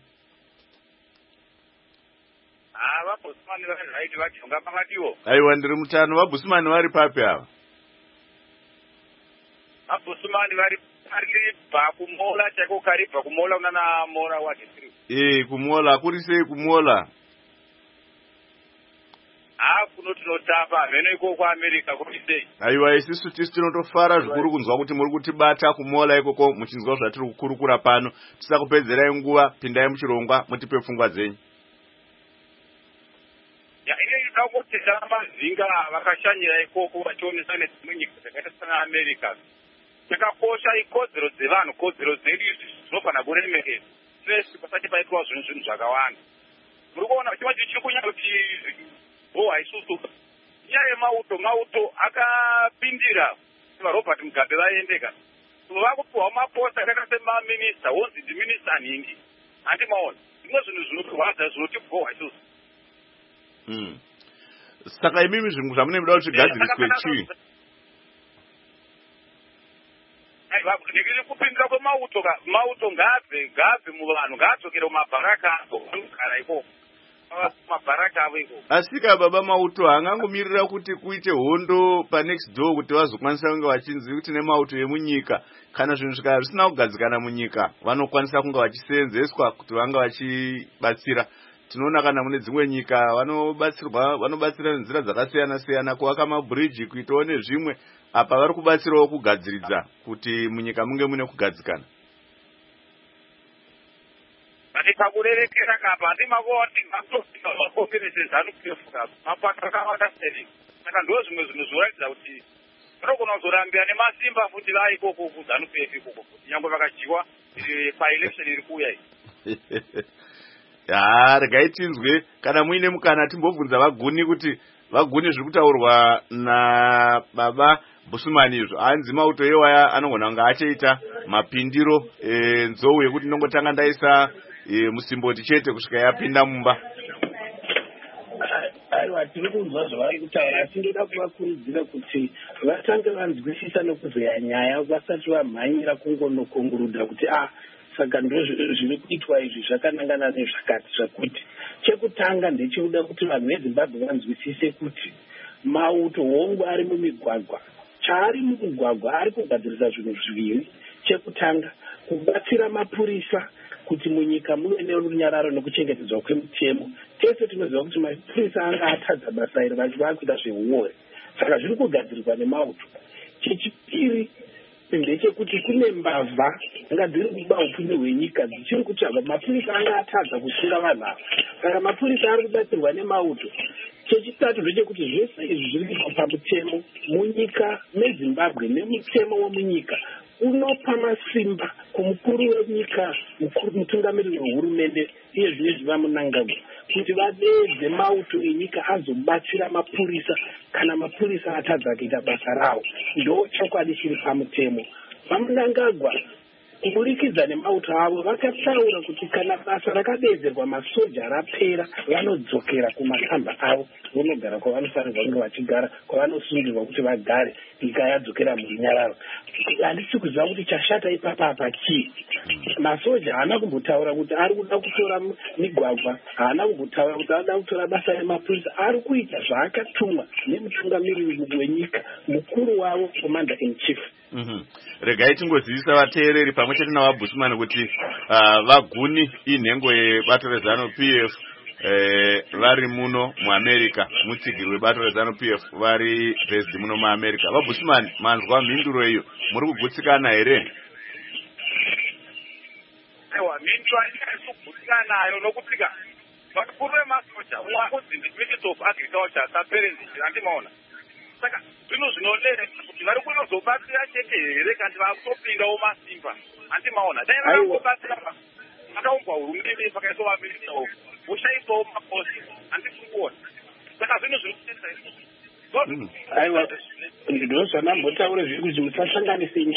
VaBusumani vari right vajonga pakadiwo. Aiwa, ndiri mutano. VaBusumani vari papi ava? VaBusumani vari karibva kuMola, chako karibva kuMola unana Mora wa district. kuMola. Kuri sei kuMola? Kuno tinotapa mheno ikoko kuAmerica kuri sei. Aiwa, isusu tisi tinotofara zvikuru kunzwa kuti muri kutibata kuMola ikoko muchinzwa zvatiri kukurukura pano. Tisakupedzerai nguva, pindai muchirongwa mutipe pfungwa dzenyu. Inoda kuti VaMavhinga vakashanyira ikoko vachionesa nedzimwe nyika dzakaita seAmerica. Chakakosha ikodzero dzevanhu, kodzero dzedu dzinofanira kuremekedzwa. Zvese pasati paitwa zvinhu zvakawanda. Muri kuona chimwe chiri kunyanya kuti haisusu nyaya yemauto akapindira vaRobert Mugabe vaendeka. Vakupiwa maposta akaita semaminista, wonzi ndiminista nhingi. Handimaona zvimwe zvinhu zvinotirwadza zvinoti haisusu. Saka imimi zvinhu zvamunoda kuti zvigadziriswe chii? Ndikiri kupindira kwemauto ngabve muvanhu, ngaadzokere mumabharaka anogara ikoko. Mabharaka avo ikoko. Asika baba mauto haangangomirira kuti kuite hondo panext door kuti vazokwanisa kunge vachinzi kuti nemauto emunyika. Kana zvinhu zvikaya zvisina kugadzikana munyika, vanokwanisa kunge vachiseenzeswa kuti vanga vachibatsira. Tinoona kana mune dzimwe nyika vanobatsira nenzira dzakasiyana-siyana, kuvaka mabridge, kuitawo nezvimwe. Apa vari kubatsirawo kugadziridza kuti munyika munge mune kugadzikana. Pakurerekera kapa ndimavoti makoperese ZANU-PF kapa mapata akawanda sei. Saka ndo zvimwe zvinhu zvoratidza kuti vanogona kuzorambira nemasimba futi vaikoko kuZANU-PF ikoko kuti nyangwe vakajiwa paelection iri kuuya iyi. Regai tinzwe kana muine mukana timbobvunza vaguni kuti vaguni zviri kutaurwa naBaba Busumani izvo. Hanzi mauto iwaya anogona kunge achaita mapindiro nzou yekuti ndongotanga ndaisa musimboti chete kusvika yapinda mumba. Aiwa, tiri kunzwa zvavari kutaura, asi ndoda kuvakurudzira kuti vatange vanzwisisa nekuzeya nyaya vasati vamhanyira kungonokongurudza kuti saka ndo zviri kuitwa izvi zvakanangana nezvakati zvakuti. Chekutanga ndechekuda kuti vanhu veZimbabwe vanzwisise kuti mauto hongu ari mumigwagwa. Chaari mumigwagwa ari kugadzirisa zvinhu zviviri. Chekutanga kubatsira mapurisa kuti munyika muve nerunyararo nekuchengetedzwa kwemutemo. Tese tinoziva kuti mapurisa anga atadza basa iri vachivakuita zveuori. Saka zviri kugadzirirwa nemauto. Chechipiri ndechekuti kune mbavha nga dziri kuba upenyu hwenyika dzichiri kutsvaga. Mapurisa anga atadza kusunga vanhu ava. Saka mapurisa ari kubatsirwa nemauto. Chechitatu ndechekuti zvese izvi zviri pamutemo munyika meZimbabwe nemutemo womunyika unopa masimba kumukuru wenyika, mutungamiriri wehurumende iye zvinezvi vaMunangagwa kuti vadeedze mauto enyika azobatsira mapurisa kana mapurisa atadza kuita basa rawo. Ndo chokwadi chiri pamutemo. VaMunangagwa kuburikidza nemauto avo vakataura kuti kana basa rakadeedzerwa masoja rapera vanodzokera kumakamba avo vonogara kwavanofanirwa kunge vachigara, kwavanosungirwa kuti vagare, nyika yadzokera murunyararo. Handisi kuziva kuti chashata ipapa chii. Masoja haana kumbotaura kuti ari kuda kutora migwagwa, haana kumbotaura kuti anoda kutora basa remapurisa. Ari kuita zvaakatumwa nemutungamiriri wenyika, mukuru wavo commander in chief. Regai tingozivisa vateereri pamwe chete navaBusumani kuti vaguni inhengo yebato reZANU-PF vari muno muAmerica, mutsigiri webato reZANU-PF vari based muno muAmerica. VaBusumani, manzwa mhinduro iyo, muri kugutsikana here? Aiwa, mhinduro haisi kugutsikana nayo nokuti vakuru vemasoja ungakuzi Ministry of Agriculture saperenzi andimaona saka zvino zvinolera kuti vari kunozobatsira chete here kandi vakutopindawo masimba andimaona dai vakangobatsira vakaumbwa hurumende pakaiswa vaminista ushaisawo makosi handikuona saka zvino zvinotenza aiwa ndozvanambotaure zviri kuti musasanganise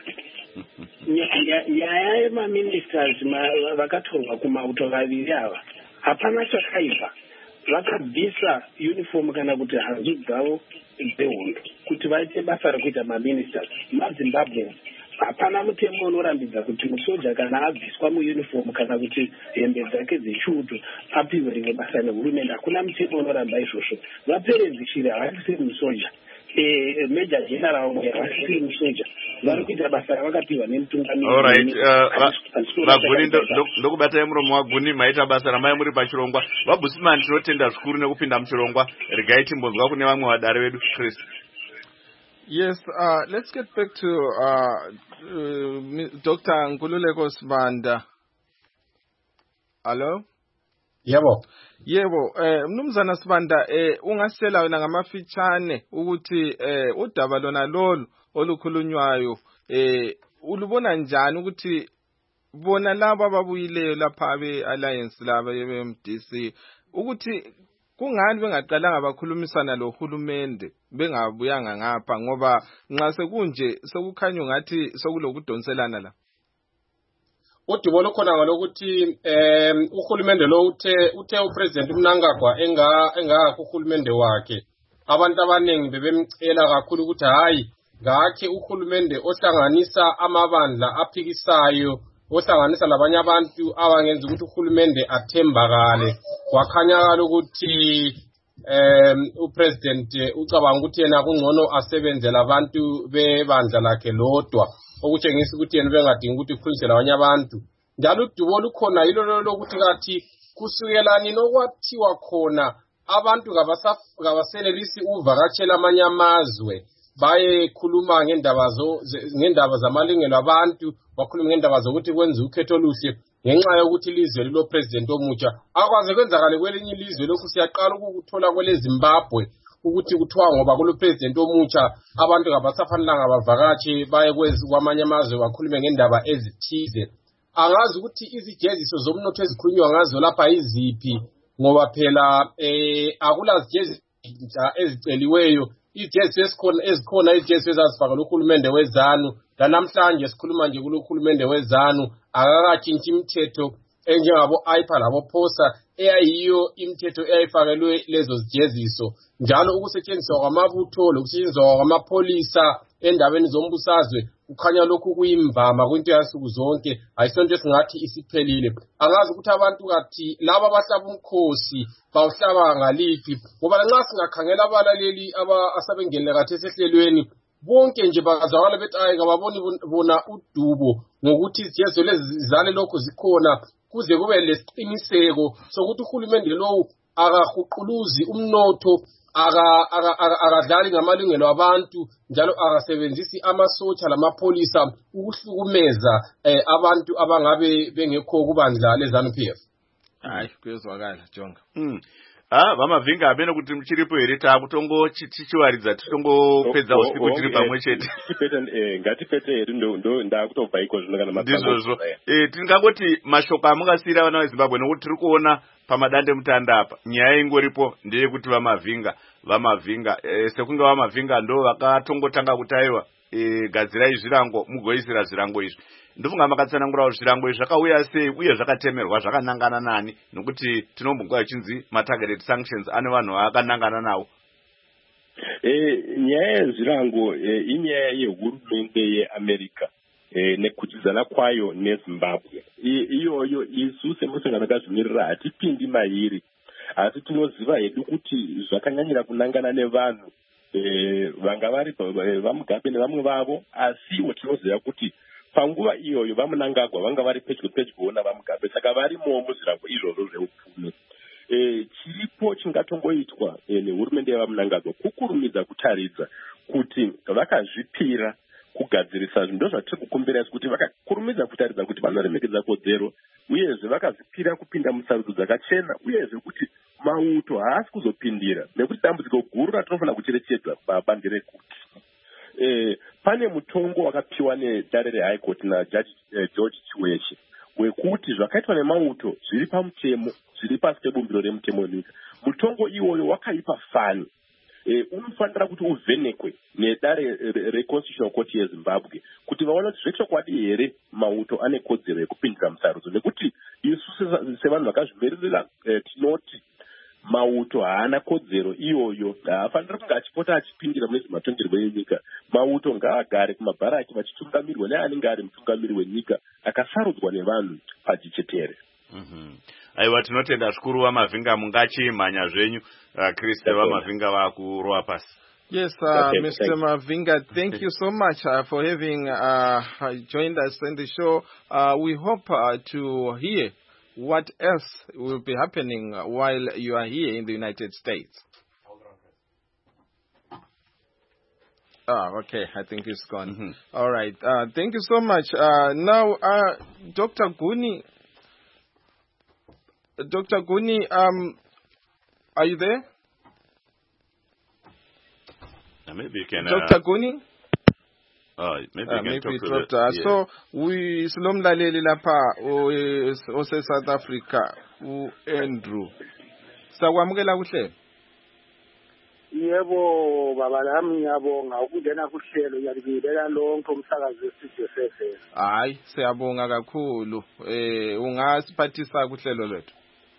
nyaya yemaministers vakatorwa kumauto vaviri ava hapana chakaipa vakabvisa uniform kana kuti hanzu dzavo dzehondo kuti vaite basa rekuita maministers mazimbabwe hapana mutemo unorambidza kuti musoja kana abviswa muuniform kana kuti hembe dzake dzechiuto apiwe rimwe basa nehurumende hakuna mutemo unoramba izvozvo vaperedzi shiri havasisiri musoja Major General havasisiri musoja vari kuita basa ravakapiwa nemutungamiri. Vaguni ndokubatai muromo waguni maita basa ramai muri pachirongwa vabhusimani tinotenda zvikuru nekupinda muchirongwa regai timbonzwa kune vamwe vadare vedu Chris. Yes, let's get back to Dr. Nkululeko Sibanda. Hello? Yebo, mnumzana Sibanda, ungasela wena ngamafitshane ukuthi udaba lona lolu olukhulunywayo ulubona njani ukuthi bona laba ababuyileyo lapha abe-alliance laba be-MDC ukuthi kungani bengaqalanga bakhulumisana lohulumende bengabuyanga ngapha ngoba nxa sekunje sokukhanya ngathi sokulokudonselana la udubo lokhona ngalokuthi uhulumende lo uthe upresident uMnangagwa engakho uhulumende wakhe abantu abaningi bebemcela kakhulu ukuthi hayi ngakhe uhulumende ohlanganisa amabandla aphikisayo ohlanganisa labanye abantu abangenza ukuthi uhulumende athembakale wakhanyakala ukuthi upresident ucabanga ukuthi yena kungcono asebenzele abantu bebandla lakhe lodwa okutshengisa ukuthi yena bengadingi ukuthi ukhulumisele abanye abantu njalo udubo lukhona yilo lokuthi kathi kusukela nini okwathiwa khona abantu ngabasenelisi uvakatshela amanye amazwe bayekhuluma ngendaba zamalungelo abantu bakhuluma ngendaba zokuthi kwenza ukhetho oluhle ngenxa yokuthi ilizwe lilo president omutsha akwaze kwenzakale kwelinye ilizwe lokhu siyaqala ukuthola kwele Zimbabwe ukuthi kuthiwa ngoba kulo president omutsha abantu ngabasafanelanga bavakatshe baye kwamanye amazwe bakhulume ngendaba ezithize angazi ukuthi izijeziso zomnotho ezikhulunywa ngazo lapha iziphi ngoba phela akula zijeziso eziceliweyo ijeziso ezikhona ijeziso ezazifakela uhulumende wezanu lanamhlanje sikhuluma nje kulo uhulumende wezanu akakatshintshi imithetho enjengabo IPA labo POSA eyayiyo imithetho eyayifakelwe lezo zijeziso njalo ukusetshenziswa kwamabutho lokusetshenziswa kwamapolisa endabeni zombusazwe kukhanya lokhu kuyimvama kwinto yansuku zonke ayisonto esingathi isiphelile angazi ukuthi abantu kathi laba abahlaba umkhosi bawuhlaba ngaliphi ngoba nxa singakhangela abalaleli asabengenile kathi esehlelweni bonke nje bazawala bethi ayi ngababoni bona udubo ngokuthi izijezo lezi zizale lokho zikhona kuze kube lesiqiniseko sokuthi uhulumende lowo akahuquluzi umnotho akadlali ngamalungelo abantu njalo akasebenzisi amasotsha lamapolisa ukuhlukumeza abantu abangabe bengekho kubandla leZANU-PF. Hayi kuyezwakala Jonga. Vamavinga abene kuti muchiripo here takutongo chichiwaridza titongopedza usiku tiri pamwe chete ngatipete here ndo ndakutobva iko zvinokana ndizvozvo tingangoti mashoko amungasiyira vana veZimbabwe nokuti tiri kuona pamadande mutanda apa nyaya ingoripo ndeyekuti vamavinga sekunge vamavinga ndo vakatongotanga kutaiwa gadzirai zvirango mugoisira zvirango izvi ndofunga makatsanangurawo zvirango izvi zvakauya sei uye zvakatemerwa zvakanangana nani nokuti tinombongoa ichinzi matargeted sanctions ane vanhu vakanangana nawo nyaya yezvirango inyaya yehurumende yeAmerica nekutidzana kwayo neZimbabwe iyoyo isu semusangano akazvimirira hatipindi mairi asi tinoziva hedu kuti zvakanyanyira kunangana nevanhu vanga vari vaMugabe nevamwe vavo asiwo tinoziva kuti panguva iyoyo vaMnangagwa vanga vari pedyo navaMugabe saka varimowo muzvirango izvozvo zveupfumi chiripo chingatongoitwa nehurumende yavaMnangagwa kukurumidza kutaridza kuti vakazvipira kugadzirisa ndo zvatiri kukumbira kuti vakakurumidza kutaridza kuti vanoremekedza kodzero uyezve vakazvipira kupinda musarudzo dzakachena uyezve kuti mauto haasi kuzopindira nekuti dambudziko guru ratinofanira kucherechedza babandi rekuti pane mutongo wakapiwa nedare reHigh Court naJaji George Chiweshe wekuti zvakaitwa nemauto zviri pamutemo zviri pasi pebumbiro remutemo wenyika. Mutongo iwoyo wakaipa fani unofanira kuti uvhenekwe nedare reConstitutional Court yeZimbabwe kuti vaone kuti zvechokwadi here mauto ane kodzero yekupindira musarudzo, nekuti isu sevanhu vakazvimirira tinoti mauto haana kodzero iyoyo, haafanira kunge achipota achipindira mune zvimatongerwo enyika. Mauto ngaagare kumabharaki vachitungamirirwa neanenge ari mutungamiri wenyika akasarudzwa nevanhu pajichetere. Aiwa, tinotenda zvikuru vaMavhinga, mungachimhanya zvenyu. Chris vaMavhinga vakurova pasi. Yes, Mr. Mavinga, thank you so much for having joined us in the show. We hope to hear what else will be happening while you are here in the United States. Okay, I think it's gone. All right, thank you so much. Now, Dr. Guni, are you there? Maybe you can. Dr. Guni? Maybe he dropped us. Yeah. So, we Slomlaleli Lapa, Ose South Africa, Andrew. Sawamukela kuhle. Yebo baba lami ngiyabonga ukungena kuhlelo ngiyabingelela lonke umsakazi westudio 7. Hayi, siyabonga kakhulu. Ungasiphathisa kuhlelo lethu.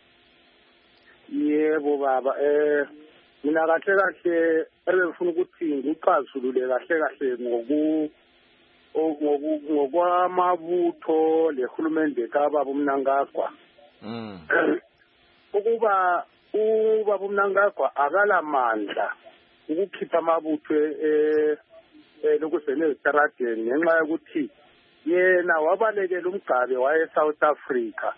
Yebo baba, mina kahle ebengifuna ukuthi ngicazulule kahle ngokwamabutho lehulumende kaBaba uMnangagwa. Ukuba uBaba uMnangagwa akalamandla ukukhipha amabutho lokusene ezitaradeni ngenxa yokuthi yena wabalekela umgcabe waye South Africa.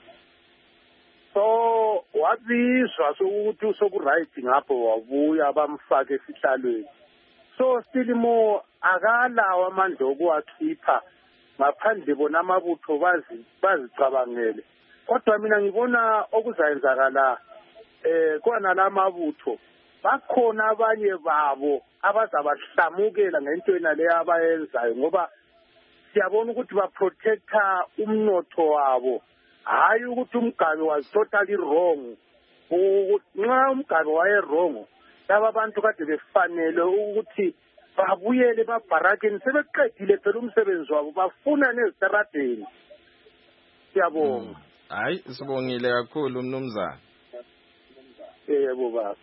So wabizwa sokuthi usokuright ngapho wabuya bamfake esihlalweni. So still more akalawa amandla okuwakhipha ngaphandle bona amabutho bazicabangele. Kodwa mina ngibona okuzayenzakala kwana lamabutho bakhona abanye babo abazabahlamukela ngento ena le abayenzayo ngoba siyabona ukuthi baprotecta umnotho wabo. Hayi ukuthi umgabe was totally wrong. Nxa umgabe waye wrong, laba bantu kade befanele ukuthi babuyele babharakeni sebeqedile phela umsebenzi wabo bafuna nezitaradeni. Siyabonga. Hayi sibongile kakhulu mnumzana. Yebo baba.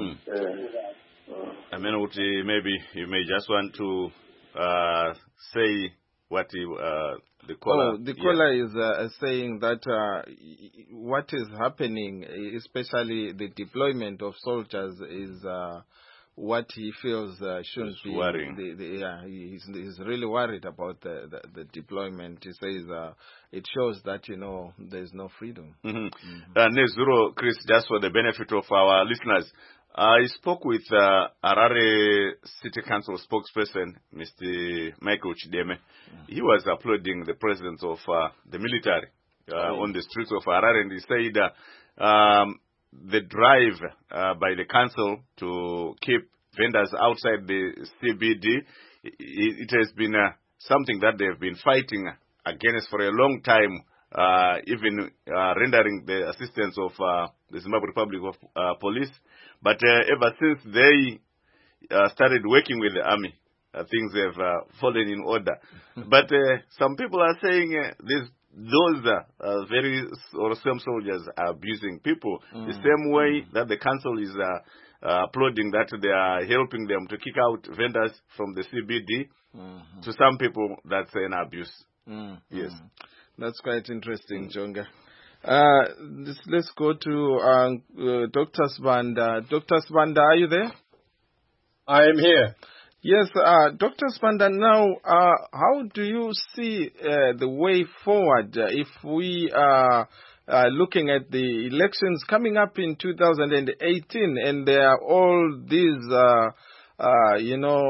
I mean, maybe you may just want to say what the caller... the caller is saying that what is happening, especially the deployment of soldiers, is what he feels shouldn't be worrying. He's really worried about the deployment. He says it shows that, there's no freedom. Nezuro, Chris, just for the benefit of our listeners, I spoke with Harare City Council spokesperson, Mr. Michael Chideme. He was applauding the presence of the military on the streets of Harare, and he said the drive by the council to keep vendors outside the CBD, it has been something that they have been fighting against for a long time, even rendering the assistance of the Zimbabwe Republic of Police. But ever since they started working with the army, things have fallen in order. But some people are saying those some soldiers are abusing people the same way that the council is applauding that they are helping them to kick out vendors from the CBD. To some people, that's an abuse. Yes. That's quite interesting, Jonga. Let's go to Dr. Sibanda. Dr. Sibanda, are you there? I am here. Yes, Dr. Sibanda, now, how do you see the way forward if we are looking at the elections coming up in 2018 and there are all these,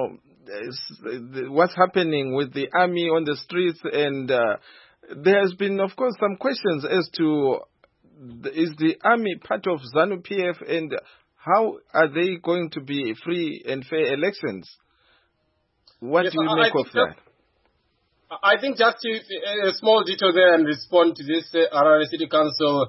what's happening with the army on the streets, and there has been, of course, some questions as to is the army part of ZANU-PF, and how are they going to be free and fair elections? What do you make of that? I think just to, a small detail there and respond to this Harare City Council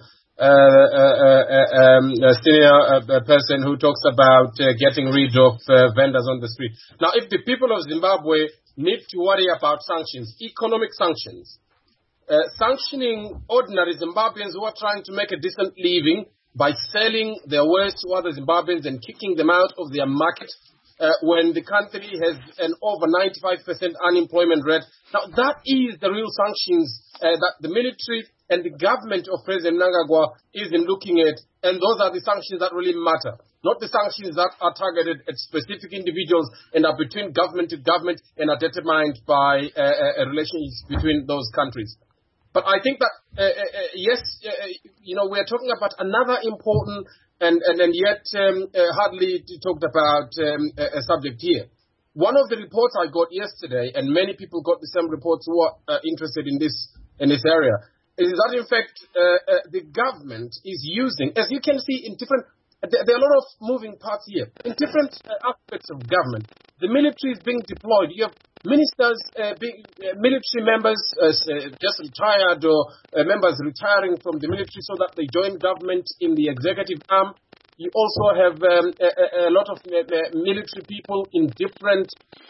senior person who talks about getting rid of vendors on the street. Now, if the people of Zimbabwe need to worry about sanctions, economic sanctions, sanctioning ordinary Zimbabweans who are trying to make a decent living by selling their wares to other Zimbabweans and kicking them out of their market when the country has an over 95% unemployment rate. Now, that is the real sanctions that the military and the government of President Mnangagwa isn't looking at, and those are the sanctions that really matter, not the sanctions that are targeted at specific individuals and are between government to government and are determined by relations between those countries. But I think that, yes, we're talking about another important and yet hardly talked about a subject here. One of the reports I got yesterday, and many people got the same reports who are interested in this area, is that in fact the government is using, as you can see in different, there are a lot of moving parts here, in different aspects of government. The military is being deployed. You have ministers, military members just retired, or members retiring from the military so that they join government in the executive arm. You also have a lot of military people in different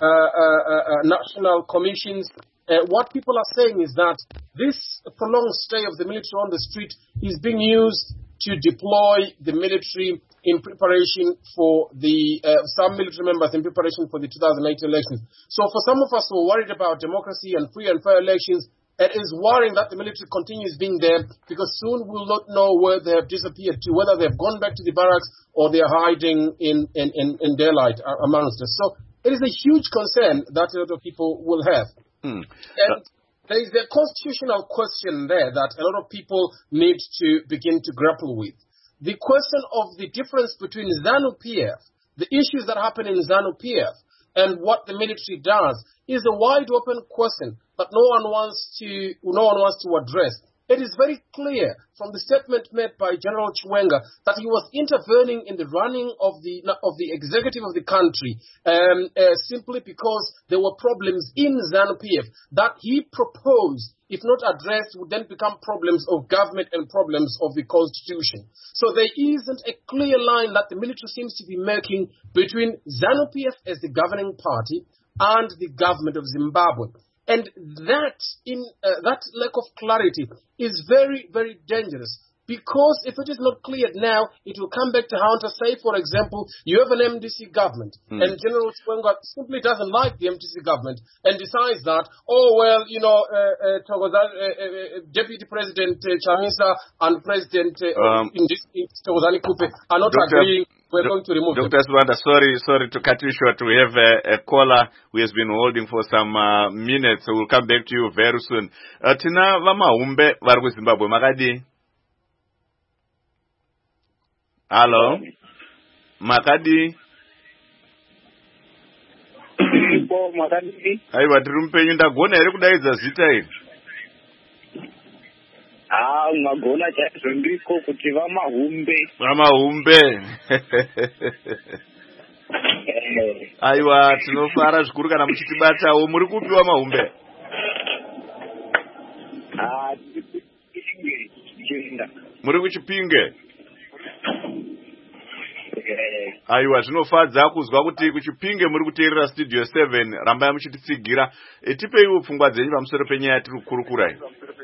national commissions. What people are saying is that this prolonged stay of the military on the street is being used to deploy the military in preparation for some military members in preparation for the 2018 elections. So for some of us who are worried about democracy and free and fair elections, it is worrying that the military continues being there, because soon we'll not know where they have disappeared to, whether they have gone back to the barracks or they are hiding in daylight amongst us. So it is a huge concern that a lot of people will have. And there is a constitutional question there that a lot of people need to begin to grapple with. The question of the difference between ZANU-PF, the issues that happen in ZANU-PF, and what the military does is a wide open question that no one wants to address. It is very clear from the statement made by General Chiwenga that he was intervening in the running of the executive of the country simply because there were problems in ZANU-PF that he proposed, if not addressed, would then become problems of government and problems of the constitution. So there isn't a clear line that the military seems to be making between ZANU-PF as the governing party and the government of Zimbabwe. And that lack of clarity is very, very dangerous, because if it is not cleared now, it will come back to haunt us. Say, for example, you have an MDC government, and General Chiwenga simply doesn't like the MDC government and decides that, Deputy President Chamisa and President Thokozani Kupe are not agreeing. We're going to remove Dr. Swanda, sorry to cut you short. We have a caller who has been holding for some minutes, so we'll come back to you very soon. Tina vamahumbe vari kuZimbabwe makadi? Hello? Makadi? Aiwa, tiri mupenyu. Ndagona here kudaidza zita iri? Magona chaizvo ndiko kuti vamahumbe. Aiwa, tinofara zvikuru kana muchitibatawo. Muri kupi vamahumbe? Muri kuChipinge? Aiwa, zvinofadza kuzwa kuti kuChipinge muri kuteerera Studio 7. Rambai muchititsigira. Tipeiwo pfungwa dzenyu pamusoro penyaya tiri kukurukura.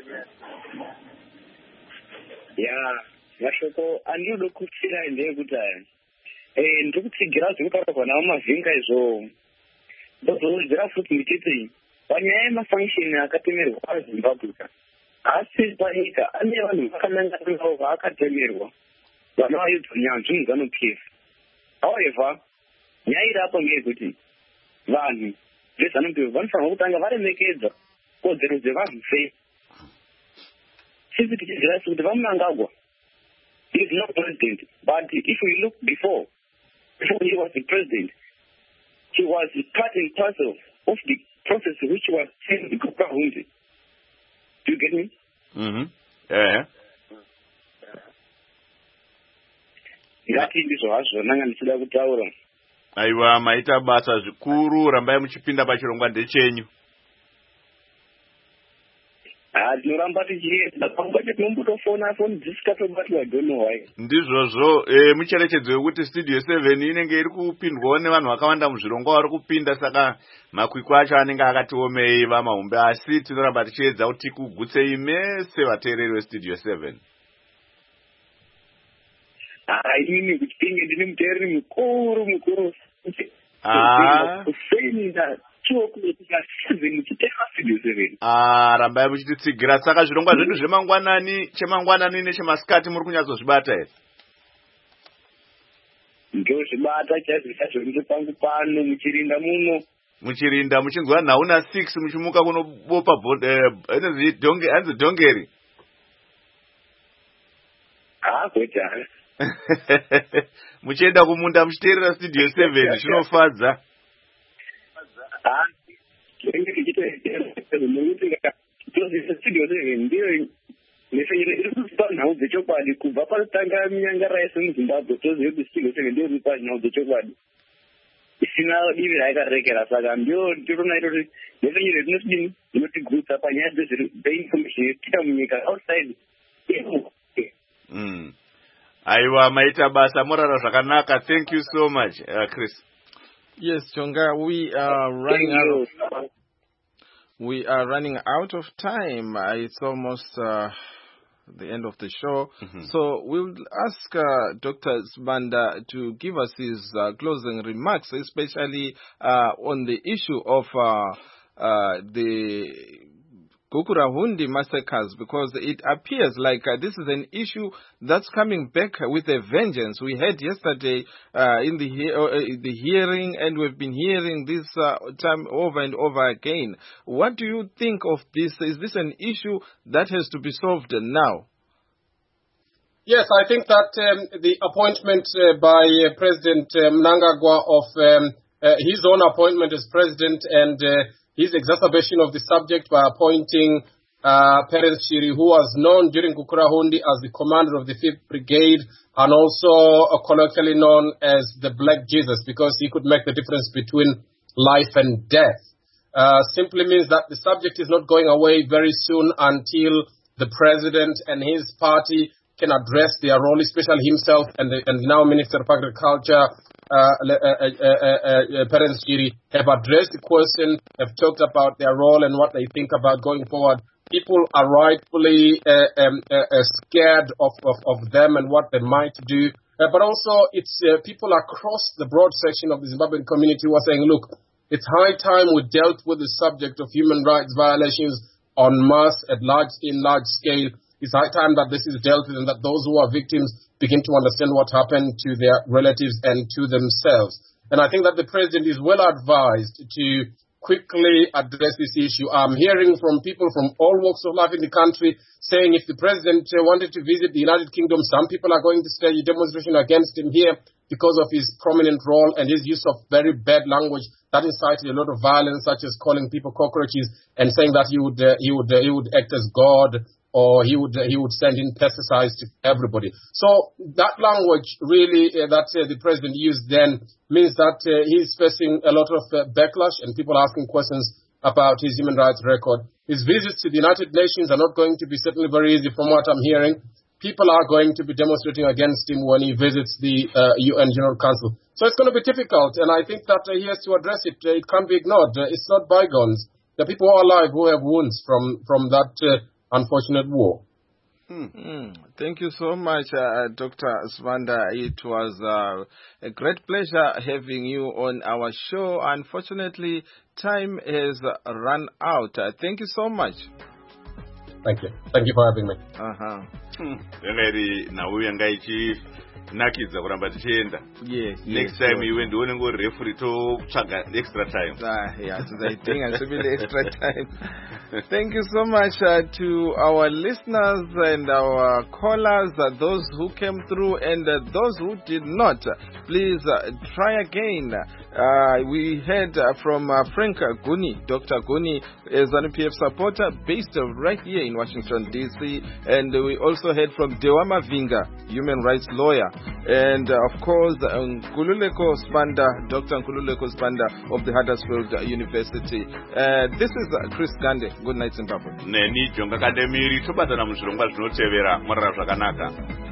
Mashoko andinoda kutsira ndeyekuti ndiri kutsigira zviri kutaurwa navamavhinga izvo. Ndozowedzera futi ndichiti panyaya yemafangisheni akatemerwa aZimbabwe, asi panyika ane vanhu vakanangarirawo vaakatemerwa vanovaudza nyanzvi muZANU-PF. However, nyaya iri apo ngeyekuti vanhu veZANU-PF vanofanirwa kutanga varemekedza kodzero dzevanhu sei. Kuti Mnangagwa is not president, but if we look before he was the president, he was part and parcel of the process which was in the Gukurahundi. Do you get me? Yeah. Ngati ndizvo hazvo nanga ndichida kutaura. Aiwa, maita basa zvikuru, rambai muchipinda pachirongwa ndechenyu. Tinoramba tichiedza pamwe tinombotofona foni dzisikatobatwa, I don't know why. Ndizvozvo mucherechedzo wekuti Studio 7 inenge iri kupindwawo nevanhu vakawanda muzvirongwa vari kupinda, saka makwikwi acho anenge akatiomei vamahombe, asi tinoramba tichiedza kuti tikugutsei mese vateereri veStudio 7. Inini kuchipinge ndine muteereri mukuru. Kufenda chokuitika 7 muchitema Studio 7. Rambai muchititsigira. Saka zvirongwa zvedu zvemangwanani, chemangwanani nechemasikati muri kunyatsozvibata here? Ndozvibata chaizvo ndiri pangu pano muchirinda muno. Muchirinda muchinzwa nhau na 6 muchimuka kunobopa hanzi dhongeri. Kwete. Muchienda kumunda muchiteerera Studio 7 zvinofadza. Studio 7 ndiyo iri kupa nhau dzechokwadi kubva pakutanga minyangara yese muZimbabwe. Tozive kuti Studio 7 ndiyo iripa nhau dzechokwadi isina divi raikarekera. Saka ndiyo tiriona kuti nefenyero rinotidini rinotigutsa panyaya dzeinformation yetika munyika outside. Aiwa, maita basa morara zvakanaka. Thank you so much, Chris. Yes, Chonga, we are running out of time. It's almost the end of the show. So we'll ask Dr. Sibanda to give us his closing remarks, especially on the issue of the Gukurahundi massacres, because it appears like this is an issue that's coming back with a vengeance. We had yesterday in the hearing, and we've been hearing this time over and over again. What do you think of this? Is this an issue that has to be solved now? Yes, I think that the appointment by President Mnangagwa of his own appointment as president and his exacerbation of the subject by appointing Perence Shiri, who was known during Gukurahundi as the commander of the 5th Brigade and also colloquially known as the Black Jesus, because he could make the difference between life and death, simply means that the subject is not going away very soon until the president and his party can address their role, especially himself and now Minister of Agriculture, Perence Shiri, have addressed the question, have talked about their role and what they think about going forward. People are rightfully scared of them and what they might do. But also, it's people across the broad section of the Zimbabwean community who are saying, look, it's high time we dealt with the subject of human rights violations en masse, in large scale. It's high time that this is dealt with and that those who are victims begin to understand what happened to their relatives and to themselves. And I think that the president is well advised to quickly address this issue. I'm hearing from people from all walks of life in the country saying if the president wanted to visit the United Kingdom, some people are going to stage a demonstration against him here because of his prominent role and his use of very bad language that incited a lot of violence, such as calling people cockroaches and saying that he would act as God, or he would send in pesticides to everybody. So that language really that the president used then means that he's facing a lot of backlash and people asking questions about his human rights record. His visits to the United Nations are not going to be certainly very easy from what I'm hearing. People are going to be demonstrating against him when he visits the UN General Council. So it's going to be difficult, and I think that he has to address it. It can't be ignored. It's not bygones. The people who are alive who have wounds from that unfortunate war. Thank you so much, Dr. Sibanda. It was a great pleasure having you on our show. Unfortunately, time has run out. Thank you so much. Thank you. Thank you for having me. Nakidza kuramba tichienda. Next time iwe ndione ngo referee totsvaga extra time. Extra time. Thank you so much to our listeners and our callers, those who came through and those who did not. Please try again. We heard from Frank Guni, Dr. Guni, a ZANU-PF supporter based right here in Washington, D.C. And we also heard from Dewa Mavinga, human rights lawyer. And of course, Nkululeko Spanda, Dr. Nkululeko Spanda of the Huddersfield University. This is Chris Gande. Good night, Zimbabwe. Neni Jonga Kademiri, Tobata Mushurunga, Notevera, Mara Rakanaka.